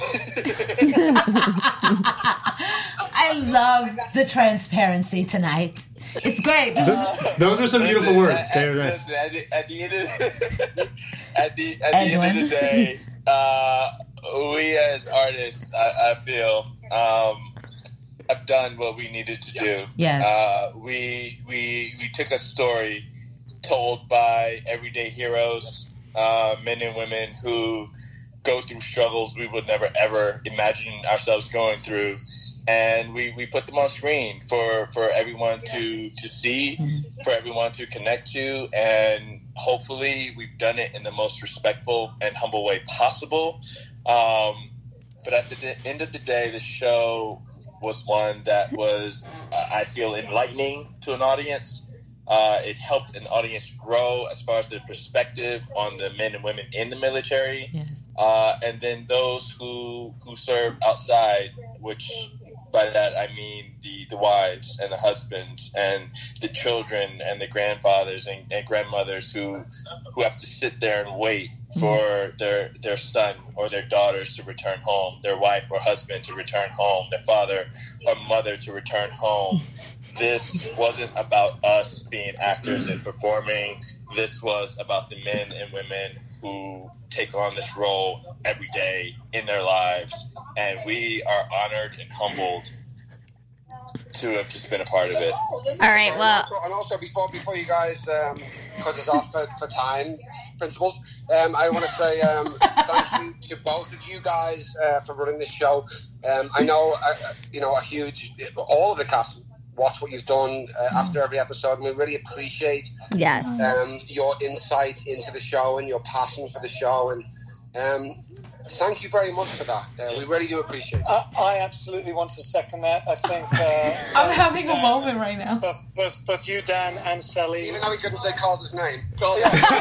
E: I love the transparency tonight. It's great.
A: Those are some beautiful words.
D: At,
A: They're
D: at,
A: nice.
D: at, the, at the end of at the at the, at the end of
E: Edwin.
D: the day, uh,
G: we as artists, I, I feel, um, have done what we needed to do.
E: Yes.
G: Uh, we we we took a story told by everyday heroes, uh, men and women who go through struggles we would never ever imagine ourselves going through, and we, we put them on screen for, for everyone to to see, for everyone to connect to, and hopefully we've done it in the most respectful and humble way possible. Um, but at the end of the day, the show was one that was, uh, I feel, enlightening to an audience. Uh, it helped an audience grow as far as their perspective on the men and women in the military.
E: Yes.
G: Uh, and then those who who serve outside, which by that I mean the, the wives and the husbands and the children and the grandfathers and, and grandmothers who who have to sit there and wait for their their son or their daughters to return home, their wife or husband to return home, their father or mother to return home. This wasn't about us being actors and performing. This was about the men and women who take on this role every day in their lives. And we are honored and humbled to have just been a part of it.
C: All right,
F: And
C: well,
F: also, and also before before you guys um, cut us off for, for time principles, um, I want to say um, thank you to both of you guys uh, for running this show. Um, I know, uh, you know, a huge, all of the cast watch what you've done uh, after every episode, and we really appreciate
C: yes.
F: um, your insight into the show and your passion for the show, and um, thank you very much for that. Uh, we really do appreciate it.
D: Uh, I absolutely want to second that. I think uh,
E: I'm
D: both
E: having a
D: Dan-
E: moment right now.
D: Both, both, both you, Dan, and Sally.
F: Even though we couldn't say Carlton's name.
D: Oh,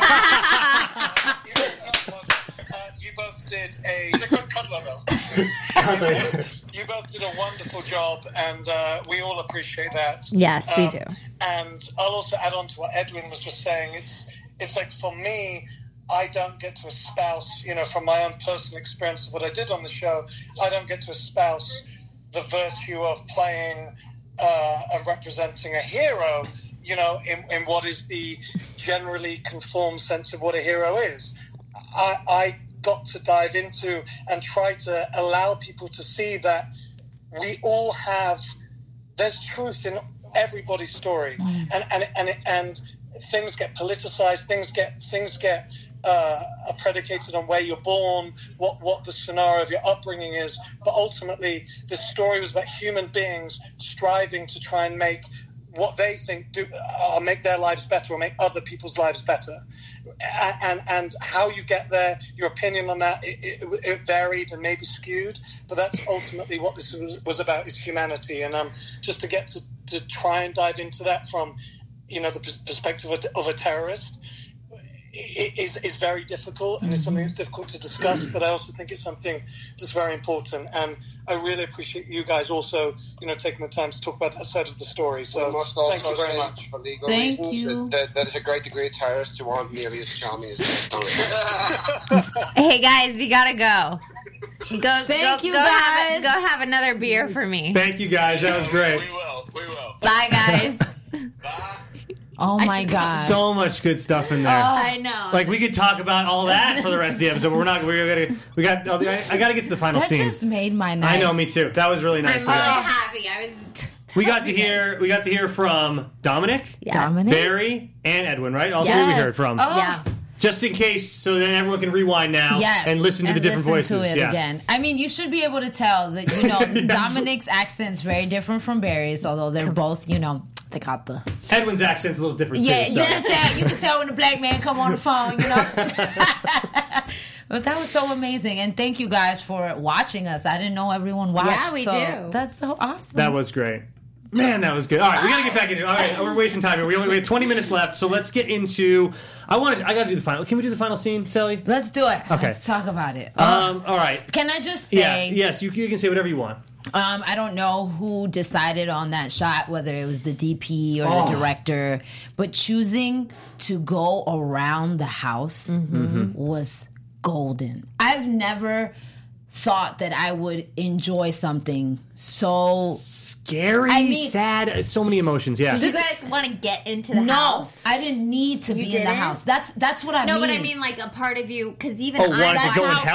D: yeah. you, both, uh, you both did a. He's a good cuddler, though. You both did a wonderful job, and uh, we all appreciate that.
C: Yes, we
D: Um,
C: do.
D: And I'll also add on to what Edwin was just saying. It's it's like, for me, I don't get to espouse, you know, from my own personal experience of what I did on the show, I don't get to espouse the virtue of playing uh, and representing a hero, you know, in, in what is the generally conformed sense of what a hero is. I, I got to dive into and try to allow people to see that we all have, there's truth in everybody's story, mm. and and and and things get politicized, things get things get uh, are predicated on where you're born, what what the scenario of your upbringing is, but ultimately this story was about human beings striving to try and make what they think do uh, make their lives better or make other people's lives better. And, and and how you get there, your opinion on that, it, it, it varied and maybe skewed, but that's ultimately what this was, was about, is humanity. And um, just to get to, to try and dive into that from, you know, the perspective of a, of a terrorist is is very difficult, and it's something that's difficult to discuss, but I also think it's something that's very important, and I really appreciate you guys also, you know, taking the time to talk about that side of the story. So
F: we must also
D: thank you very
F: say,
D: much.
F: for legal
E: Thank
F: reasons,
E: you.
F: that there's a great degree of terrorists who aren't nearly as charming as this.
C: Hey guys, we gotta go. Go,
E: Thank
C: go,
E: you,
C: go Have,
E: guys.
C: go have another beer for me.
A: Thank you guys. That was great.
G: We will. We will.
C: Bye, guys.
G: Bye.
E: Oh my god.
A: So much good stuff in there.
C: I know.
A: Like, we could talk about all that for the rest of the episode, but we're not. We're gonna. We got. I, I got to get to the final
E: that
A: scene.
E: just made my night.
A: I know, me too. That was really
C: I'm
A: nice.
C: really
A: of you.
C: happy. I was.
A: We got to hear. We got to hear from Dominic,
C: Yeah.
E: Dominic.
A: Barry, and Edwin. Right, all three we
E: Yes.
A: heard from.
E: Oh.
C: Yeah.
A: Just in case, so then everyone can rewind now
E: Yes,
A: and listen to
E: and
A: the different
E: listen
A: voices.
E: To it
A: yeah.
E: again. I mean, you should be able to tell that, you know, Dominic's accent's very different from Barry's, although they're both, you know, they got the
A: Edwin's accent's a little different
E: yeah.
A: too.
E: You
A: So.
E: can tell. You can tell when a black man come on the phone. You know. But that was so amazing, and thank you guys for watching us. I didn't know everyone watched.
C: Yeah, we
E: so
C: do.
E: That's so awesome.
A: That was great. Man, that was good. All right, we gotta get back into it. All right, we're wasting time here. We only we have twenty minutes left, so let's get into. I wanted. I gotta do the final. Can we do the final scene, Sally?
E: Let's do it.
A: Okay.
E: Let's talk about it.
A: Um. All right.
E: Can I just say?
A: Yeah. Yes. You, you can say whatever you want.
E: Um, I don't know who decided on that shot, whether it was the D P or
A: Oh.
E: the director, but choosing to go around the house was golden. I've never thought that I would enjoy something so.
A: Scary,
E: I mean-
A: sad, so many emotions. Yeah.
C: Did you guys want to get into the
E: No,
C: house?
E: I didn't need to
C: You
E: be in the
C: didn't?
E: house. That's that's what I
C: No,
E: mean.
C: but I mean like a part of you, because even
A: Oh,
C: I.
A: wanted to
C: that's
A: go and
C: how-
A: help?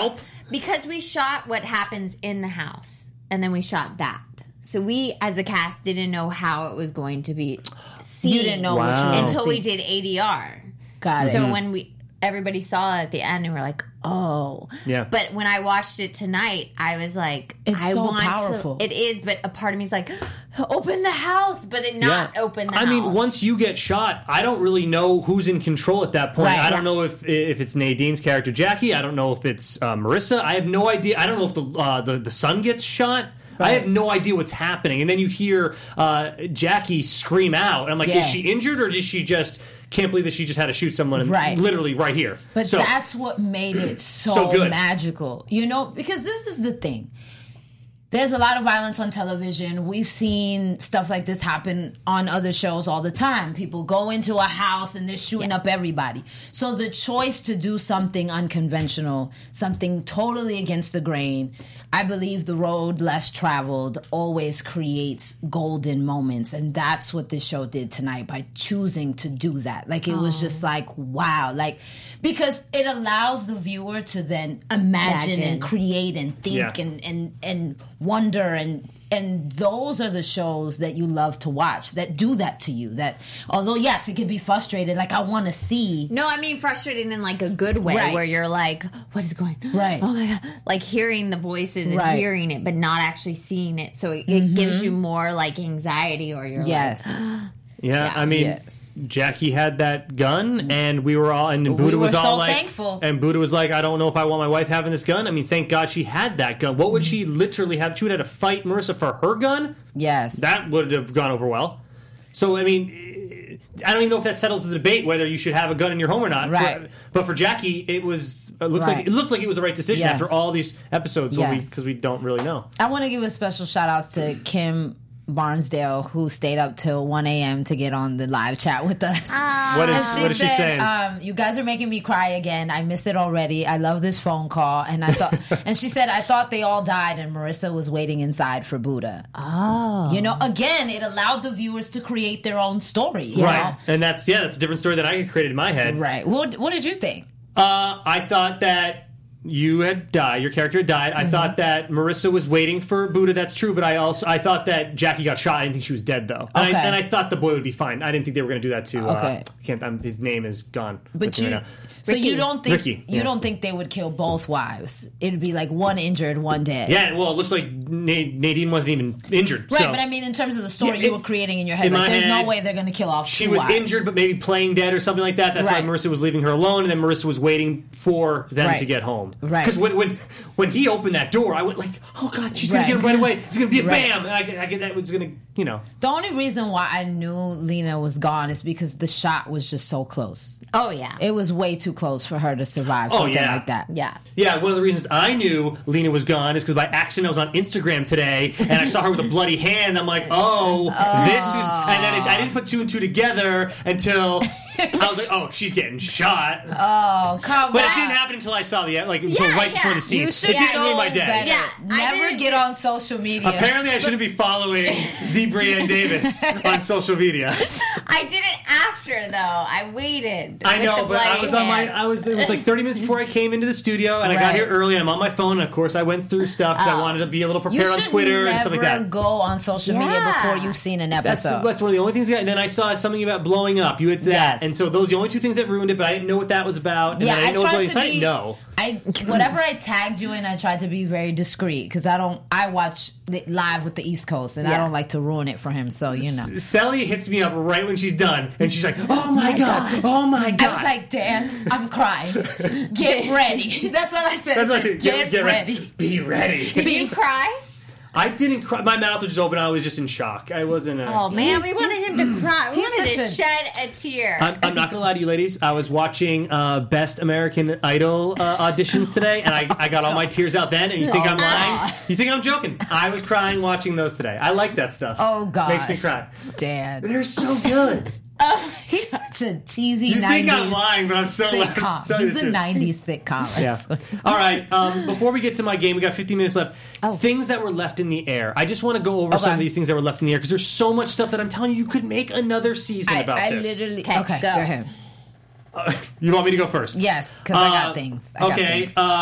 C: because we shot what happens in the house, and then we shot that. So we, as a cast, didn't know how it was going to be seen.
E: You didn't know what
A: Wow.
E: you were
C: until
E: see.
C: we did A D R.
E: Got it.
C: So when we everybody saw it at the end, and we're like, oh.
A: Yeah.
C: But when I watched it tonight, I was like,
E: It's
C: I
E: so
C: want
E: powerful.
C: to. It is, but a part of me is like, open the house, but it not open the
A: I
C: house.
A: mean, once you get shot, I don't really know who's in control at that point.
E: Right.
A: I don't know if if it's Nadine's character Jackie. I don't know if it's uh, Marissa. I have no idea. I don't know if the uh, the, the son gets shot. I have no idea what's happening. And then you hear uh, Jackie scream out. And I'm like,
E: Yes.
A: is she injured or did she just can't believe that she just had to shoot someone in-
E: Right.
A: literally right here?
E: But
A: so,
E: that's what made it so,
A: So good.
E: magical. You know, because this is the thing. There's a lot of violence on television. We've seen stuff like this happen on other shows all the time. People go into a house and they're shooting up everybody. So the choice to do something unconventional, something totally against the grain, I believe the road less traveled always creates golden moments. And that's what this show did tonight by choosing to do that. Like, it was just like, wow. Like, because it allows the viewer to then imagine,
C: Imagine.
E: and create and think
A: Yeah.
E: and, and, and wonder, and and those are the shows that you love to watch that do that to you. That although yes, it can be frustrated, like I want to see.
C: No, I mean frustrating in like a good way,
E: Right.
C: where you're like, "What is going on?"
E: Right.
C: Oh my god! Like hearing the voices and
E: Right.
C: hearing it, but not actually seeing it. So it, it gives you more like anxiety, or you're
E: Yes,
A: yeah,
C: Yeah.
A: I mean,
E: Yes.
A: Jackie had that gun, and we were all, and
E: We
A: Buddha was
E: were
A: all
E: so
A: like,
E: thankful.
A: and Buddha was like, I don't know if I want my wife having this gun. I mean, thank God she had that gun. What would she literally have? She would have had to fight Marissa for her gun?
E: yes.
A: That would have gone over well. So, I mean, I don't even know if that settles the debate whether you should have a gun in your home or not.
E: Right.
A: For, but for Jackie, it was it looks
E: Right.
A: like it looked like it was the right decision
E: Yes.
A: after all these episodes, so we
E: Yes.
A: because we don't really know.
E: I want to give a special shout out to Kim Barnesdale, who stayed up till one a.m. to get on the live chat with us.
A: What is
E: And she
A: what is she
E: said,
A: saying?
E: Um, you guys are making me cry again. I missed it already. I love this phone call. And I thought, and she said, I thought they all died and Marissa was waiting inside for Buddha.
C: oh,
E: You know, again, it allowed the viewers to create their own story. You
A: right,
E: know?
A: and that's yeah, that's a different story that I created in my head.
E: Right. What, what did you think?
A: Uh, I thought that you had died. Your character had died. I thought that Marissa was waiting for Buddha. That's true. But I also I thought that Jackie got shot. I didn't think she was dead though. And,
E: Okay.
A: I, and I thought the boy would be fine. I didn't think they were going to do that to.
E: Okay.
A: Uh, I can't. Um, his name is gone.
E: But
A: with me
E: you,
A: right now.
E: so you don't think
A: Ricky,
E: you
A: yeah.
E: don't think they would kill both wives? It'd be like one injured, one dead.
A: Yeah. Well, it looks like Na- Nadine wasn't even injured.
E: Right,
A: so.
E: but I mean, in terms of the story
A: Yeah,
E: you
A: it-
E: were creating in your head,
A: in
E: like,
A: my
E: there's
A: head,
E: no way they're going to kill off
A: She
E: two
A: was
E: wives.
A: injured, but maybe playing dead or something like that. That's
E: Right.
A: why Marissa was leaving her alone, and then Marissa was waiting for them
E: Right.
A: to get home.
E: Right.
A: Because when, when when he opened that door, I went like, "Oh God, she's gonna
E: Right.
A: get him right away. It's gonna be a
E: Right.
A: bam!" And I, I get that was gonna, you know.
E: The only reason why I knew Lena was gone is because the shot was just so close.
C: oh yeah,
E: It was way too close for her to survive
A: Oh,
E: something
A: yeah.
E: like that.
C: yeah.
A: Yeah, one of the reasons I knew Lena was gone is because by accident I was on Instagram today and I saw her with a bloody hand. I'm like, oh, this is. And then it, I didn't put two and two together until I was like, oh, she's getting shot.
E: Oh, come
A: But
E: on.
A: it didn't happen until I saw the like until
C: Yeah,
A: right before
C: yeah.
A: the scene.
E: You
A: It
E: should
A: didn't
E: know
A: make my day.
E: better.
C: Yeah, I
E: Never
C: didn't-
E: get on social media.
A: Apparently, I shouldn't be following the Brienne Davis on social media.
C: I did it after though. I waited.
A: I
C: with
A: know,
C: the
A: but I
C: bloody
A: was on my.
C: hand.
A: I was. It was like thirty minutes before I came into the studio, and I got
E: Right.
A: here early. I'm on my phone. And of course, I went through stuff because I wanted to be a little
E: You
A: prepared on
E: should
A: Twitter
E: never
A: and stuff like that.
E: go on social media
C: Yeah.
E: before you've seen an
A: That's,
E: episode.
A: that's one of the only things. I got. And then I saw something about blowing up. You had that,
E: Yes.
A: and so those are the only two things that ruined it. But I didn't know what that was about. And
E: yeah,
A: then I
E: I
A: didn't know what
E: tried
A: was
E: to
A: going on. I
E: be.
A: didn't know.
E: I whatever I tagged you in, I tried to be very discreet because I don't. I watch the, live with the East Coast, and I
C: Yeah.
E: don't like to ruin it for him. So you know,
A: Sally hits me up right when she's done, and she's like, "Oh my god, oh my god!"
E: I was like, Dan, I'm crying. Get ready. That's what I said.
A: That's
E: I
A: what
E: said,
A: she,
E: get,
A: get
E: ready.
A: ready. Be ready.
C: Did you cry?
A: I didn't cry. My mouth was just open. I was just in shock. I wasn't. A,
C: Oh man, we wanted him to cry. We
E: he's
C: wanted to
E: such a-
C: shed a tear.
A: I'm, I'm not gonna lie to you, ladies. I was watching uh, Best American Idol uh, auditions today, and I, I got all my tears out then. And you think I'm lying? You think I'm joking? I was crying watching those today. I like that stuff.
E: Oh God,
A: makes me cry.
E: Dan.
A: They're so good.
E: He's such a cheesy
A: You
E: nineties
A: think I'm lying, but I'm so
E: sitcom.
A: so
E: He's a nineties sitcom.
A: Yeah. All right. Um, before we get to my game, we got fifteen minutes left.
E: Oh.
A: Things that were left in the air. I just want to go over some
E: Okay.
A: of these things that were left in the air because there's so much stuff that I'm telling you, you could make another season
E: I,
A: about
E: I
A: this.
E: literally.
C: Okay,
E: Okay,
C: go.
E: go ahead.
A: You want me to go first?
E: Yes, because I
A: Uh,
E: got things. I got
A: okay.
E: things.
A: Uh,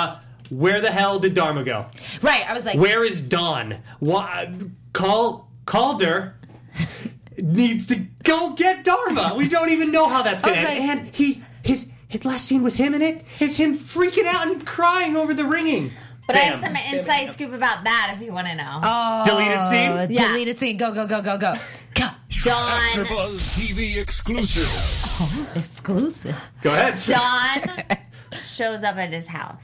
A: where the hell did Dharma go?
E: Right. I was like,
A: Where is Dawn? Why, call Calder needs to go get Dharma. We don't even know how that's going
E: I
A: to
E: was
A: end.
E: like-
A: and he his his last scene with him in it is him freaking out and crying over the ringing.
C: But I
A: Bam.
C: have some inside scoop about that if you want to know.
E: oh,
A: Deleted scene?
C: Yeah.
E: Deleted scene. Go, go, go, go, go. Go.
C: Dawn,
H: AfterBuzz T V exclusive.
E: Exclusive.
A: Go ahead.
C: Dawn shows up at his house.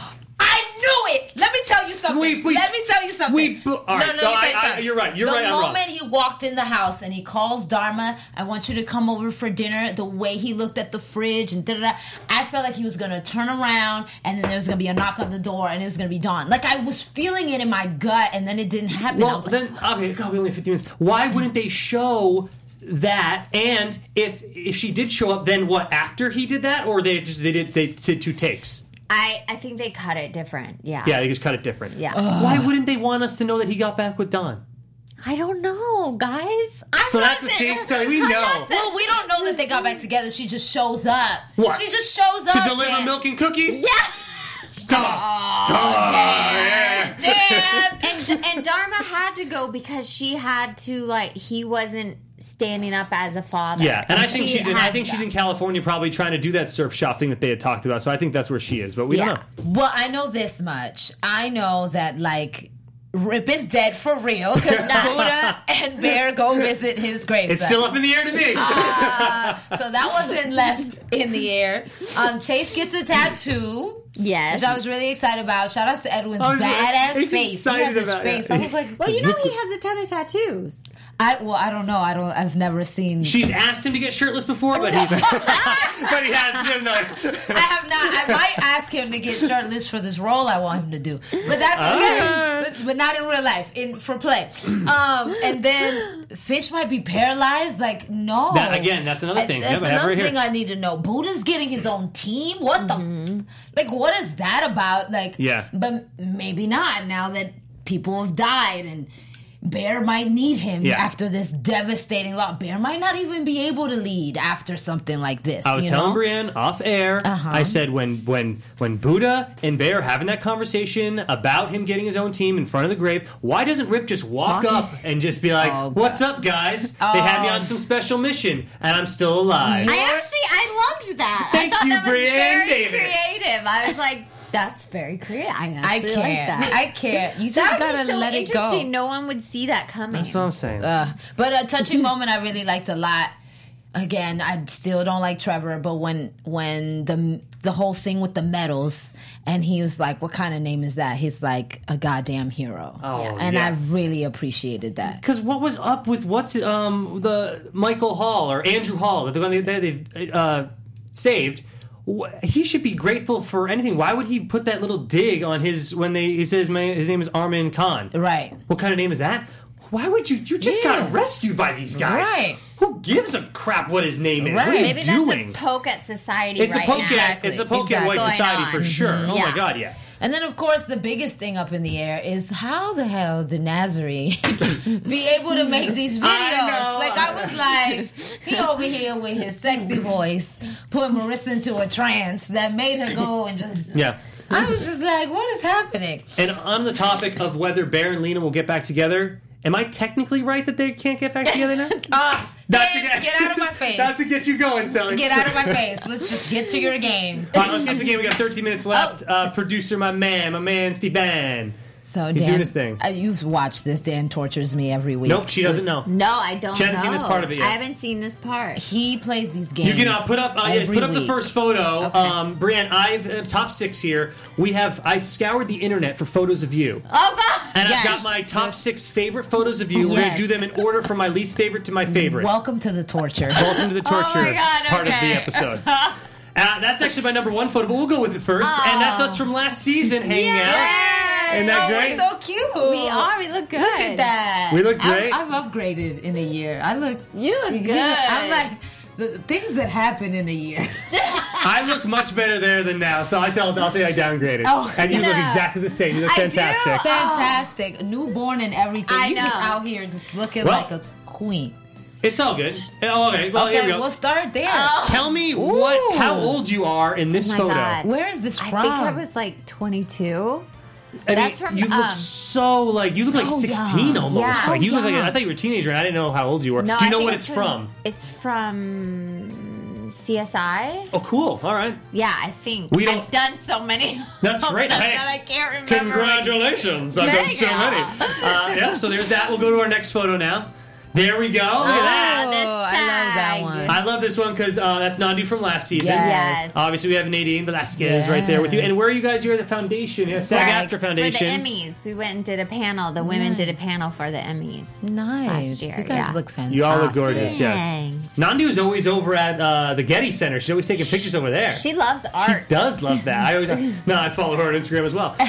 E: I knew it. Let me tell you something.
A: We- we-
E: let me tell you something.
A: we bu- all right.
E: No, no,
A: No,
E: let me tell you
A: I- I-
E: something.
A: you're right. You're
E: the
A: right. I'm wrong.
E: moment he walked in the house and he calls Dharma, I want you to come over for dinner. The way he looked at the fridge and da da da, I felt like he was gonna turn around and then there was gonna be a knock on the door and it was gonna be Dawn. Like I was feeling it in my gut and then it didn't happen. I
A: Well,
E: was like,
A: then okay, God, we only have fifteen minutes. Why wouldn't they show that? And if if she did show up, then what? After he did that, or they just they did they did two takes?
C: I, I think they cut it different. Yeah.
A: Yeah, they just cut it different.
C: Yeah.
A: Why wouldn't they want us to know that he got back with Dawn?
C: I don't know, guys. I'm
A: So
C: not
A: that's the
C: the-
A: scene. So we
C: I'm
A: know
C: not the-
E: well, we don't know that they got back together. She just shows up.
A: What?
E: She just shows up
A: to deliver
E: and-
A: milk and cookies.
C: Yeah.
A: Come on, come on, yeah.
E: Damn.
C: and and Dharma had to go because she had to like he wasn't standing up as a father.
A: Yeah, and I think
C: she
A: she's in. I
C: had
A: think
C: to
A: she's
C: go.
A: in California, probably trying to do that surf shop thing that they had talked about. So I think that's where she is. But we
C: Yeah.
A: don't know.
E: Well, I know this much. I know that, like, Rip is dead for real because Buddha and Bear go visit his gravesite.
A: It's still up in the air to me.
E: Uh, so that wasn't left in the air. Um, Chase gets a tattoo.
C: Yes.
E: Which I was really excited about. Shout out to Edwin's
A: I was-
E: badass
A: he's
E: face. He
A: excited
E: had this
A: about
E: face.
A: it.
E: I was like,
C: Well, you know he has a ton of tattoos.
E: I well, I don't know. I don't. I've never seen.
A: She's asked him to get shirtless before, but he's but he has. He doesn't know.
E: I have not. I might ask him to get shirtless for this role I want him to do, but that's okay.
A: Ah.
E: But, but not in real life, in for play. Um, and then Fish might be paralyzed. Like no.
A: That- again, that's another
E: I-
A: thing.
E: That's
A: Yeah, but have
E: another
A: her here.
E: thing I need to know. Buddha's getting his own team. What the? Like, what is that about? Like,
A: Yeah.
E: But maybe not now that people have died and. Bear might need him
A: Yeah.
E: after this devastating loss. Bear might not even be able to lead after something like this.
A: I was
E: you
A: telling
E: know?
A: Brienne off air.
E: Uh-huh.
A: I said when when when Buddha and Bear are having that conversation about him getting his own team in front of the grave, why doesn't Rip just walk
E: Walk-
A: up and just be like,
E: Oh,
A: "What's up, guys? They had me
E: Oh.
A: on some special mission, and I'm still alive."
C: I actually I loved that.
A: Thank
C: I thought
A: you,
C: that was
A: Brienne
C: very
A: Davis.
C: creative. I was like, that's very creative. I
E: I
C: actually
E: can't.
C: like that.
E: I can't. You just
C: That would
E: gotta
C: be so
E: let it
C: interesting.
E: go.
C: No one would see that coming.
A: That's what I'm saying.
E: Uh, but a touching moment I really liked a lot. Again, I still don't like Trevor, but when when the the whole thing with the medals, and he was like, "What kind of name is that?" He's like, "A goddamn hero."
A: Oh,
E: and
A: yeah.
E: I really appreciated that.
A: Because what was up with what's it, um the Michael Hall or Andrew Hall that the one they they uh, saved? Wh- He should be grateful for anything. Why would he put that little dig on his when they he says my, his name is Armin Khan?
E: Right.
A: What kind of name is that? Why would you? You just
E: Yeah.
A: got rescued by these guys.
E: Right.
A: Who gives a crap what his name is?
E: Right.
A: What are you
C: Maybe
A: doing?
C: that's a poke at society
A: It's
C: right
A: a poke
C: now.
A: at
E: Exactly.
A: it's a poke at
E: Exactly.
A: white
C: Going
A: society
C: on.
A: for sure.
C: Mhm.
A: Oh
C: Yeah.
A: my god, yeah.
E: And then, of course, the biggest thing up in the air is how the hell did Nazari be able to make these videos?
A: I know.
E: Like, I was like, he over here with his sexy voice put Marissa into a trance that made her go and just.
A: Yeah.
E: I was just like, what is happening?
A: And on the topic of whether Bear and Lena will get back together, am I technically right that they can't get back together now?
E: Uh,
A: That's
E: Dan,
A: to get,
E: get out of my face.
A: That's to get you going, Sally.
E: Get out of my face. Let's just get to your game.
A: All right, let's get to the game. We got thirteen minutes left. Uh, producer, my man, my man, Steve Bann.
E: So,
A: He's
E: Dan,
A: doing his thing.
E: Uh, you've watched this. Dan tortures me every week.
A: Nope, she doesn't know.
C: No, I don't
A: She hasn't
C: know.
A: seen this part of it yet.
C: I haven't seen this part.
E: He plays these games.
A: You can uh, put up uh, yeah,
E: every
A: put up the
E: week.
A: first photo.
E: Okay.
A: Um, Brienne, I've uh, top six here. We have I scoured the internet for photos of you.
C: Oh God!
A: And
E: Yes.
A: I've got my top six favorite photos of you. We're going
E: Yes.
A: to do them in order from my least favorite to my favorite.
E: Welcome to the torture.
A: Welcome to the torture
C: Oh my God,
A: part of the
C: okay.
A: episode. Uh, that's actually my number one photo, but we'll go with it first. And that's us from last season hanging out. Isn't that
E: Oh,
A: great?
E: We're so cute.
C: We are. We look good.
E: Look at that.
A: We look great.
E: I've, I've upgraded in a year. I look.
C: You look good.
E: I'm like the things that happen in a year.
A: I look much better there than now, so I say I'll, I'll say I downgraded.
E: Oh,
A: and you look
C: yeah.
A: exactly the same. You look
C: I do.
A: fantastic.
E: Fantastic, newborn and everything.
C: I
E: you just
C: know.
E: out here just looking
A: Well-
E: like a queen.
A: It's all good. Oh, okay, well, here we
E: Okay,
A: go.
E: we'll start there.
A: Tell me what, how old you are in this
C: Oh my
A: photo.
C: God.
E: Where is this
C: I
E: from?
C: think I was like twenty-two.
A: I
C: That's
A: mean,
C: from,
A: you look
C: um,
A: so like you look like
C: so
A: sixteen
C: young.
A: almost.
C: Yeah.
A: Like you look like
C: Yeah.
A: I thought you were a teenager. And I didn't know how old you were.
C: No,
A: Do you
C: I
A: know
C: think
A: what it's from?
C: It's from C S I.
A: Oh, cool. All right.
C: Yeah, I think.
A: We don't-
C: I've done so many.
A: That's great.
C: that
A: Hey,
C: I can't remember.
A: Congratulations! I've done
C: Thank
A: so
C: you.
A: many. Uh, yeah. So there's that. We'll go to our next photo now. There we go. Look at that.
E: Oh,
C: this
E: I love that
C: tag.
E: one.
A: I love this one because uh, that's Nadu from last season.
C: Yes.
A: Obviously, we have Nadine Velasquez right there with you. And where are you guys? You're at the foundation. Yeah, SAG-AFTRA
C: For the
A: Foundation.
C: Emmys, we went and did a panel. The women did a panel for the Emmys.
E: Nice.
C: Last year,
E: You guys
C: yeah.
E: look fantastic.
A: You all look gorgeous. Yes.
C: Thanks.
A: Nandu is always over at uh, the Getty Center. She's always taking pictures over there.
C: She loves
A: She
C: art.
A: does love that. I always no, I follow her on Instagram as well.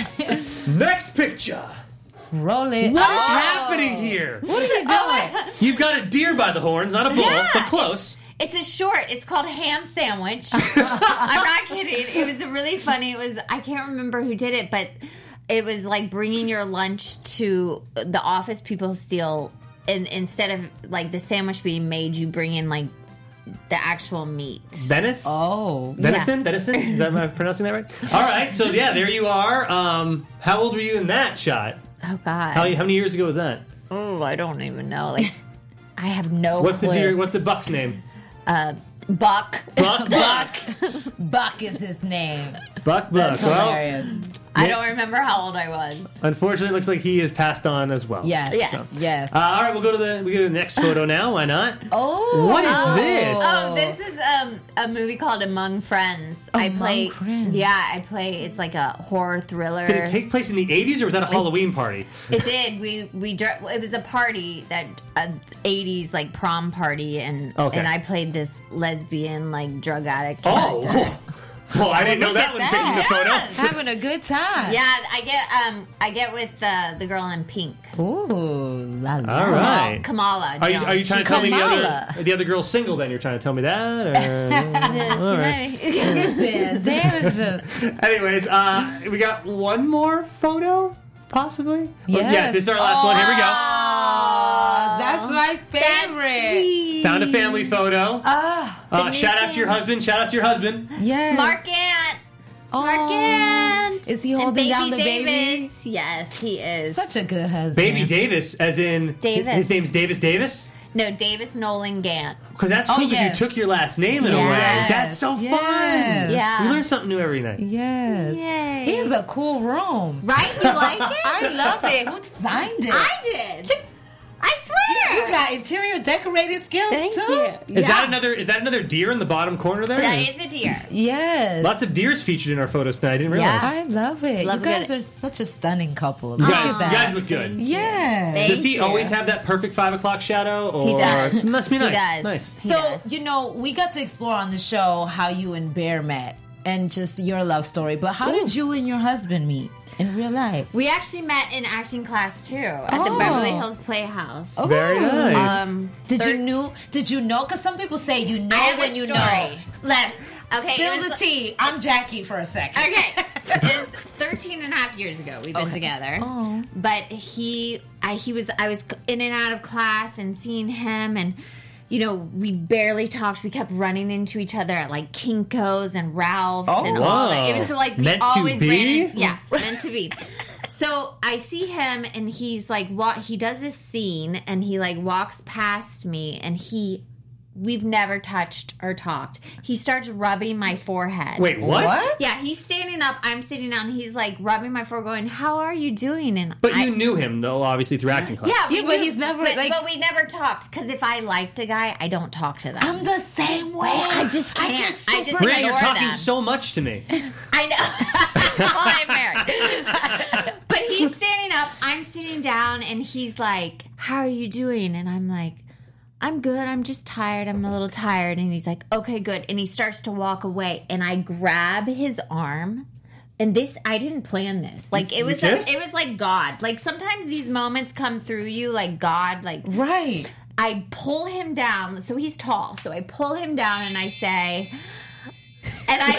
A: Next picture.
E: Roll it.
A: What is
E: Oh.
A: happening here?
E: What are you doing?
A: You've got a deer by the horns, not a bull,
C: Yeah.
A: but close.
C: It's a short. It's called Ham Sandwich. I'm not kidding. It was really funny. It was I can't remember who did it, but it was like bringing your lunch to the office. People steal, and instead of like the sandwich being made, you bring in like the actual meat.
A: Venice?
E: Oh.
A: Venison? Venison? Is that am I pronouncing that right? All right. So yeah, there you are. Um, how old were you in that shot?
C: Oh God.
A: How, how many years ago was that?
C: Oh, I don't even know. Like, I have no.
A: What's the
C: clue.
A: deer? What's the buck's name?
C: Uh, Buck.
A: Buck.
E: Buck. Buck is his name.
A: Buck. Buck.
E: That's
A: Well,
E: hilarious.
C: I don't remember how old I was.
A: unfortunately, it looks like he is passed on as well.
E: Yes.
C: Yes.
E: Yes.
A: Uh, all right, we'll go to the we go to the next photo now. Why not?
E: oh.
A: What is this?
C: Oh, this is um, a movie called Among Friends. I
E: Among
C: play.
E: Friends.
C: Yeah, I play. It's like a horror thriller.
A: Did it take place in the eighties or was that a Halloween party?
C: It did. We we dr- it was a party that uh, eighties like prom party, and
A: Okay.
C: and I played this lesbian like drug addict.
A: Oh,
C: character.
A: well, I didn't know
E: Look
A: that
E: at
A: when
E: that.
A: picking the photo.
C: Yes.
E: Having a good time.
C: Yeah, I get um I get with uh, the girl in pink.
E: Ooh, la la.
A: All right.
C: Kamala.
A: Are you,
C: Jones.
A: are you trying to
C: She's
A: tell me the
E: Kamala.
A: other, the other girl's single then? You're trying to tell me that? Or?
C: Yeah, she
A: All right.
C: might be.
E: There, there's a,
A: Anyways, uh, we got one more photo, possibly?
E: Yes.
A: Yeah, this is our last one. Here we go.
E: oh, that's my favorite.
C: Sweet.
A: Found a family photo.
E: Ah,
A: Uh, shout out to your husband. Shout out to your husband.
E: yes.
C: Mark Ant.
E: Oh.
C: Mark Ant.
E: Is he
C: And
E: holding
C: baby
E: down the
C: Davis.
E: baby?
C: Yes, he is.
E: Such a good husband.
A: Baby Davis, as in
C: Davis.
A: his name's Davis Davis.
C: No, Davis Nolan Gant.
A: Because that's
E: Oh,
A: cool. Because
E: yes.
A: you took your last name in a way.
C: Yes.
A: That's so
E: Yes.
A: fun.
C: Yeah.
A: You learn something new every night.
E: Yes.
C: Yay.
E: He has a cool room.
C: Right? You like it?
E: I love it. Who designed it?
C: I did. I swear.
E: You got interior decorating skills
C: Thank
E: too.
C: you.
A: Is
C: Yeah.
A: that another? Is that another deer in the bottom corner there?
C: That is a deer.
E: Yes.
A: Lots of deers featured in our photos tonight. I didn't realize.
C: Yeah.
E: I love it.
C: Love
E: you guys
C: it.
E: are such a stunning couple.
A: You
E: Look
A: guys,
E: at that.
A: you guys look good.
E: Yeah.
C: Thank
A: Does he
C: you.
A: always have that perfect five o'clock shadow? Or
C: He does.
A: Must be
C: He
A: nice.
C: does.
A: Nice.
C: He
E: So,
C: does.
E: you know, we got to explore on the show how you and Bear met and just your love story. But how did you and your husband meet in real life?
C: We actually met in acting class too at the
E: Oh.
C: Beverly Hills Playhouse.
A: Very nice.
C: Um,
E: Did you
C: thir-
E: knew? Did you know? Because some people say you know
C: I have
E: when
C: a
E: you
C: story.
E: know.
C: Let's okay.
E: Spill
C: it was
E: the tea. I'm Jackie for a second.
C: Okay. It was thirteen and a half years ago we've been
E: Okay.
C: together.
E: Oh.
C: But he I he was I was in and out of class and seeing him, and you know, we barely talked. We kept running into each other at like Kinko's and Ralph's
E: Oh,
C: and all that.
A: wow.
C: It was like we
A: Meant to
C: always
A: be?
C: ran in, yeah, meant to be. So I see him and he's like wa- he does this scene and he like walks past me and he we've never touched or talked. He starts rubbing my forehead.
A: Wait, what?
E: What?
C: Yeah, he's standing up. I'm sitting down. He's like rubbing my forehead, going, "How are you doing?" And
A: But
C: I,
A: you knew him though, obviously through acting class.
C: yeah, we
E: Yeah, but
C: knew-
E: he's never,
C: but,
E: like-
C: but we never talked because if I liked a guy, I don't talk to them.
E: I'm the same way.
C: I just can't.
E: get
C: I just
E: super-
C: ignore
A: Grant, you're talking
C: them.
A: so much to me.
C: I know. Well, I'm married. But he's standing up. I'm sitting down, and he's like, "How are you doing?" And I'm like, "I'm good. I'm just tired. I'm a little tired." And he's like, "Okay, good." And he starts to walk away, and I grab his arm. And this, I didn't plan this. Like it
A: You
C: was,
A: kissed?
C: it was like God. Like sometimes these moments come through you, like God. Like
E: Right.
C: I pull him down. So he's tall. So I pull him down, and I say, and I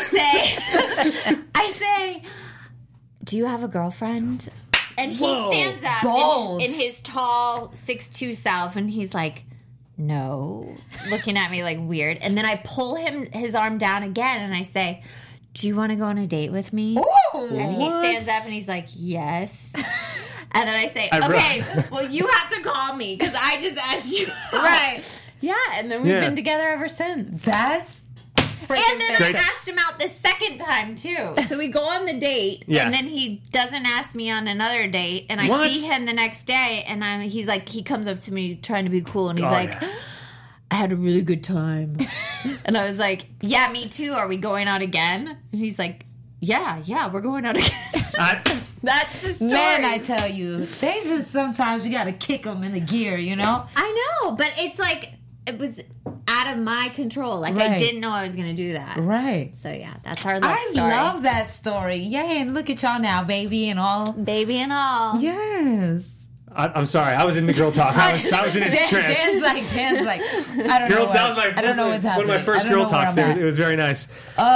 C: say, I say, "Do you have a girlfriend?" And he
A: Whoa.
C: stands up
E: Bold.
C: in, in his tall six two self, and he's like, no, looking at me like weird. And then I pull him his arm down again, and I say, do you want to go on a date with me?
E: Ooh,
C: and he stands up and he's like, yes. And then I say,
A: I
C: okay, well, you have to call me because I just asked you. Right. Yeah, and then we've
A: Yeah.
C: been together ever since.
E: That's
C: And then
A: Great.
C: I asked him out the second time, too. So we go on the date,
A: Yeah.
C: and then he doesn't ask me on another date, and I
A: What?
C: see him the next day, and I'm, he's like, he comes up to me trying to be cool, and he's
A: Oh,
C: like,
A: yeah.
C: I had a really good time. And I was like, yeah, me too. Are we going out again? And he's like, yeah, yeah, we're going out again.
A: I,
C: That's the story.
E: man, I tell you, they just sometimes you got to kick them in the gear, you know.
C: I know, but it's like, it was out of my control. Like, I
E: Right.
C: didn't know I was going to do that.
E: Right.
C: So, yeah, that's our love
E: I
C: story.
E: love that story. Yay, and look at y'all now, baby, and all.
C: Baby and all.
E: Yes.
A: I, I'm sorry. I was in the girl talk. I was, I was in a
E: Dan-
A: trance.
E: Dan's like, Dan's like, I don't
A: Girl,
E: know. What,
A: that was my,
E: I don't know what's
A: one
E: happening.
A: of my first
E: I don't
A: girl
E: know where
A: talks.
E: I'm
A: It was,
E: at.
A: it was very nice.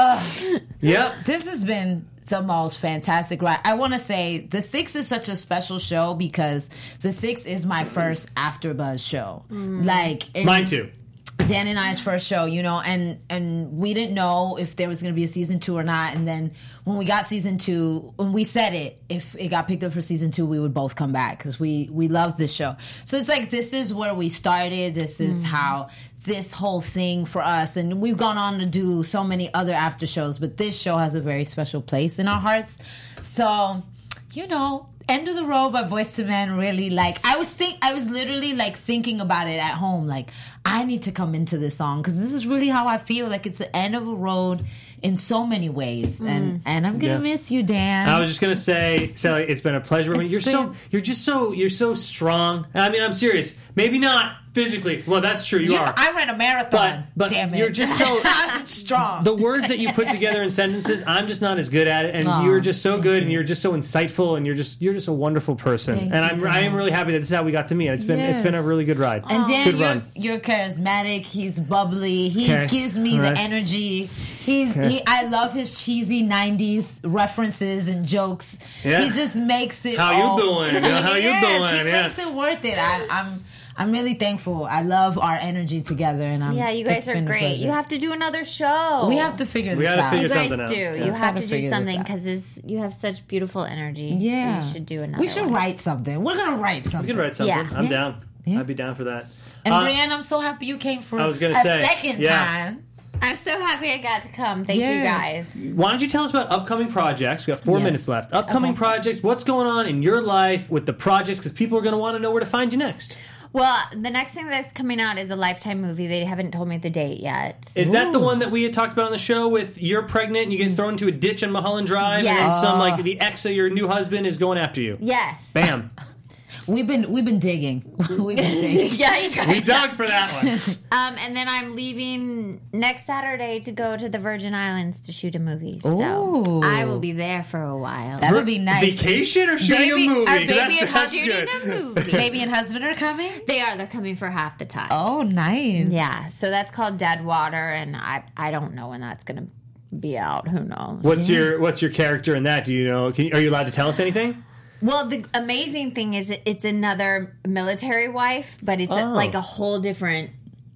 A: Yep.
E: This has been the most fantastic ride. I want to say The Six is such a special show because The Six is my first AfterBuzz show. Like it-
A: Mine too.
E: Dan and I's first show, you know, and and we didn't know if there was going to be a season two or not. And then when we got season two, when we said it, if it got picked up for season two, we would both come back because we we loved this show. So it's like this is where we started. This is how this whole thing for us, and we've gone on to do so many other after shows, but this show has a very special place in our hearts. So, you know. End of the Road by Boyz two Men really like I was think I was literally like thinking about it at home like I need to come into this song because this is really how I feel like it's the end of a road in so many ways and and I'm gonna
A: Yeah.
E: miss you, Dan.
A: I was just gonna say, Sally, it's been a pleasure.
E: It's
A: you're so,
E: been-
A: you're just so, you're so strong. I mean, I'm serious. Maybe not physically. Well, that's true. You
E: You-
A: are.
E: I ran a marathon.
A: But- but
E: damn it,
A: you're just so-
E: I'm strong.
A: The words that you put together in sentences, I'm just not as good at it. And
E: Aw,
A: you're just so
E: thank
A: good,
E: you.
A: and you're just so insightful, and you're just, you're just a wonderful person.
E: Thank
A: and
E: you,
A: I'm,
E: Dan.
A: I am really happy that this is how we got to meet. It's been, it's been a
E: Yes.
A: really good ride.
E: And Dan,
A: good
E: you're,
A: run.
E: you're charismatic. He's bubbly. He
A: Okay.
E: gives me
A: All right.
E: the energy. He's,
A: Okay.
E: he, I love his cheesy nineties references and jokes.
A: Yeah.
E: He just makes it.
A: How you
E: all-
A: doing? You know, how you
E: Yes,
A: doing?
E: He
A: Yeah.
E: makes it worth it. I, I'm. I'm really thankful. I love our energy together, and I'm.
C: Yeah, you guys
E: it's
C: are
E: been a
C: great.
E: pleasure.
C: You have to do another show.
E: We have to figure
A: We
E: this
A: gotta
E: out.
A: figure
C: You guys
A: something out.
C: do.
A: Yeah.
C: You have
E: Gotta
C: to do
E: figure this
C: something
E: out.
C: because you have such beautiful energy.
E: Yeah,
C: So you should do another.
E: We should
C: one.
E: write something. We're gonna write something.
A: We can write something.
C: Yeah.
A: I'm
E: Yeah.
A: down.
E: Yeah.
A: I'd be down for that.
E: And
A: Uh,
E: Brienne, I'm so happy you came for
A: I was gonna
E: a
A: say,
E: second
A: yeah.
E: time.
C: I'm so happy I got to come. Thank
E: Yes.
C: you guys.
A: Why don't you tell us about upcoming projects? We got four
E: Yes.
A: minutes left. Upcoming
E: Okay.
A: projects. What's going on in your life with the projects? Because people are going to want to know where to find you next.
C: Well, the next thing that's coming out is a Lifetime movie. They haven't told me the date yet.
A: Is that the one that we had talked about on the show with you're pregnant and you get thrown into a ditch on Mulholland Drive and then
C: Yes.
A: some like the ex of your new husband is going after you?
C: Yes.
A: Bam.
E: We've been we've been digging. We've been digging.
C: Yeah, you guys.
A: We dug for that one.
C: Um, and then I'm leaving next Saturday to go to the Virgin Islands to shoot a movie. So
E: Ooh.
C: I will be there for a while.
E: That would be nice.
A: Vacation or shooting
E: Baby-
A: a movie?
E: our
A: 'Cause
E: baby
A: that's,
E: and
A: that's
C: Shooting
A: good.
C: a movie.
E: Baby and husband are coming.
C: They are. They're coming for half the time.
E: Oh, nice.
C: Yeah. So that's called Dead Water, and I I don't know when that's gonna be out. Who knows?
A: What's your What's your character in that? Do you know? Can you, are you allowed to tell us anything?
C: Well, the amazing thing is it- it's another military wife, but it's a,
A: Oh.
C: like a whole different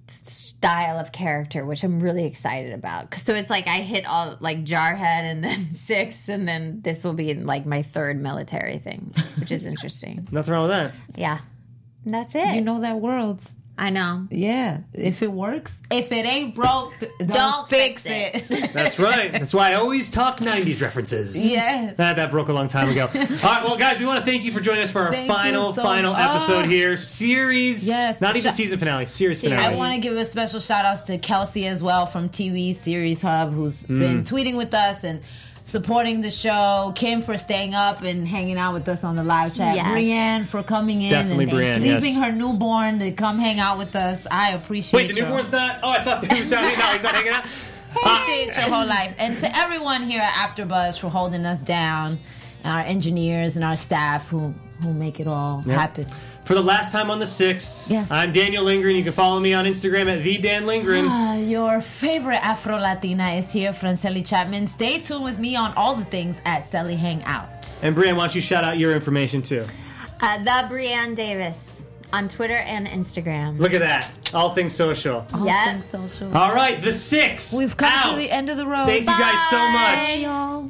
C: style of character, which I'm really excited about. So it's like I hit all like Jarhead and then Six, and then this will be like my third military thing, which is interesting.
A: Nothing wrong with that.
C: Yeah, and that's it.
E: You know that world.
C: I know.
E: Yeah. If it works, if it ain't broke, th- don't,
C: Don't
E: fix,
C: fix
E: it.
A: That's right. That's why I always talk nineties references.
E: Yes.
A: That, that broke a long time ago. All right, well, guys, we want to thank you for joining us for our
E: Thank
A: final,
E: you so
A: final
E: much.
A: episode here. Series.
E: Yes.
A: Not even
E: Sh-
A: season finale. Series finale.
E: I want to give a special shout outs to Kelsey as well from T V Series Hub, who's been tweeting with us and supporting the show. Kim for staying up and hanging out with us on the live chat.
C: Yes.
E: Brienne for coming in
A: Definitely
E: and
A: Brienne,
E: leaving
A: yes.
E: her newborn to come hang out with us. I appreciate
A: Wait, the
E: your-
A: newborn's not? Oh, I thought he was down here. No, he's not hanging out.
E: appreciate your whole life. And to everyone here at AfterBuzz for holding us down, our engineers and our staff who who make it all happen.
A: For the last time on the sixth,
E: Yes.
A: I'm Daniel Lindgren. You can follow me on Instagram at the Dan Lindgren.
E: Uh, your favorite Afro Latina is here, Franceli Chapman. Stay tuned with me on all the things at Selly Hangout.
A: And Brienne, why don't you shout out your information too?
C: Uh, the Brienne Davis on Twitter and Instagram.
A: Look at that. All things social.
E: All
C: Yep.
E: things social.
A: All right, the six.
E: We've come
A: out.
E: to the end of the road.
A: Thank you guys so much.
E: y'all.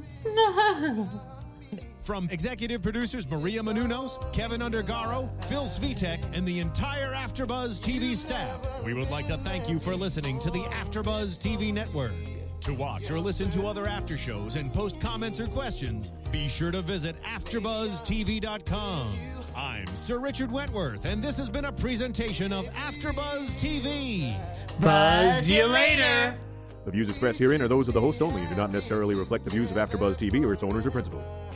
I: From executive producers Maria Menounos, Kevin Undergaro, Phil Svitek, and the entire AfterBuzz T V staff, we would like to thank you for listening to the AfterBuzz T V network. To watch or listen to other after shows and post comments or questions, be sure to visit after buzz t v dot com. I'm Sir Richard Wentworth, and this has been a presentation of AfterBuzz T V.
A: Buzz you later.
J: The views expressed herein are those of the host only and do not necessarily reflect the views of AfterBuzz T V or its owners or principals.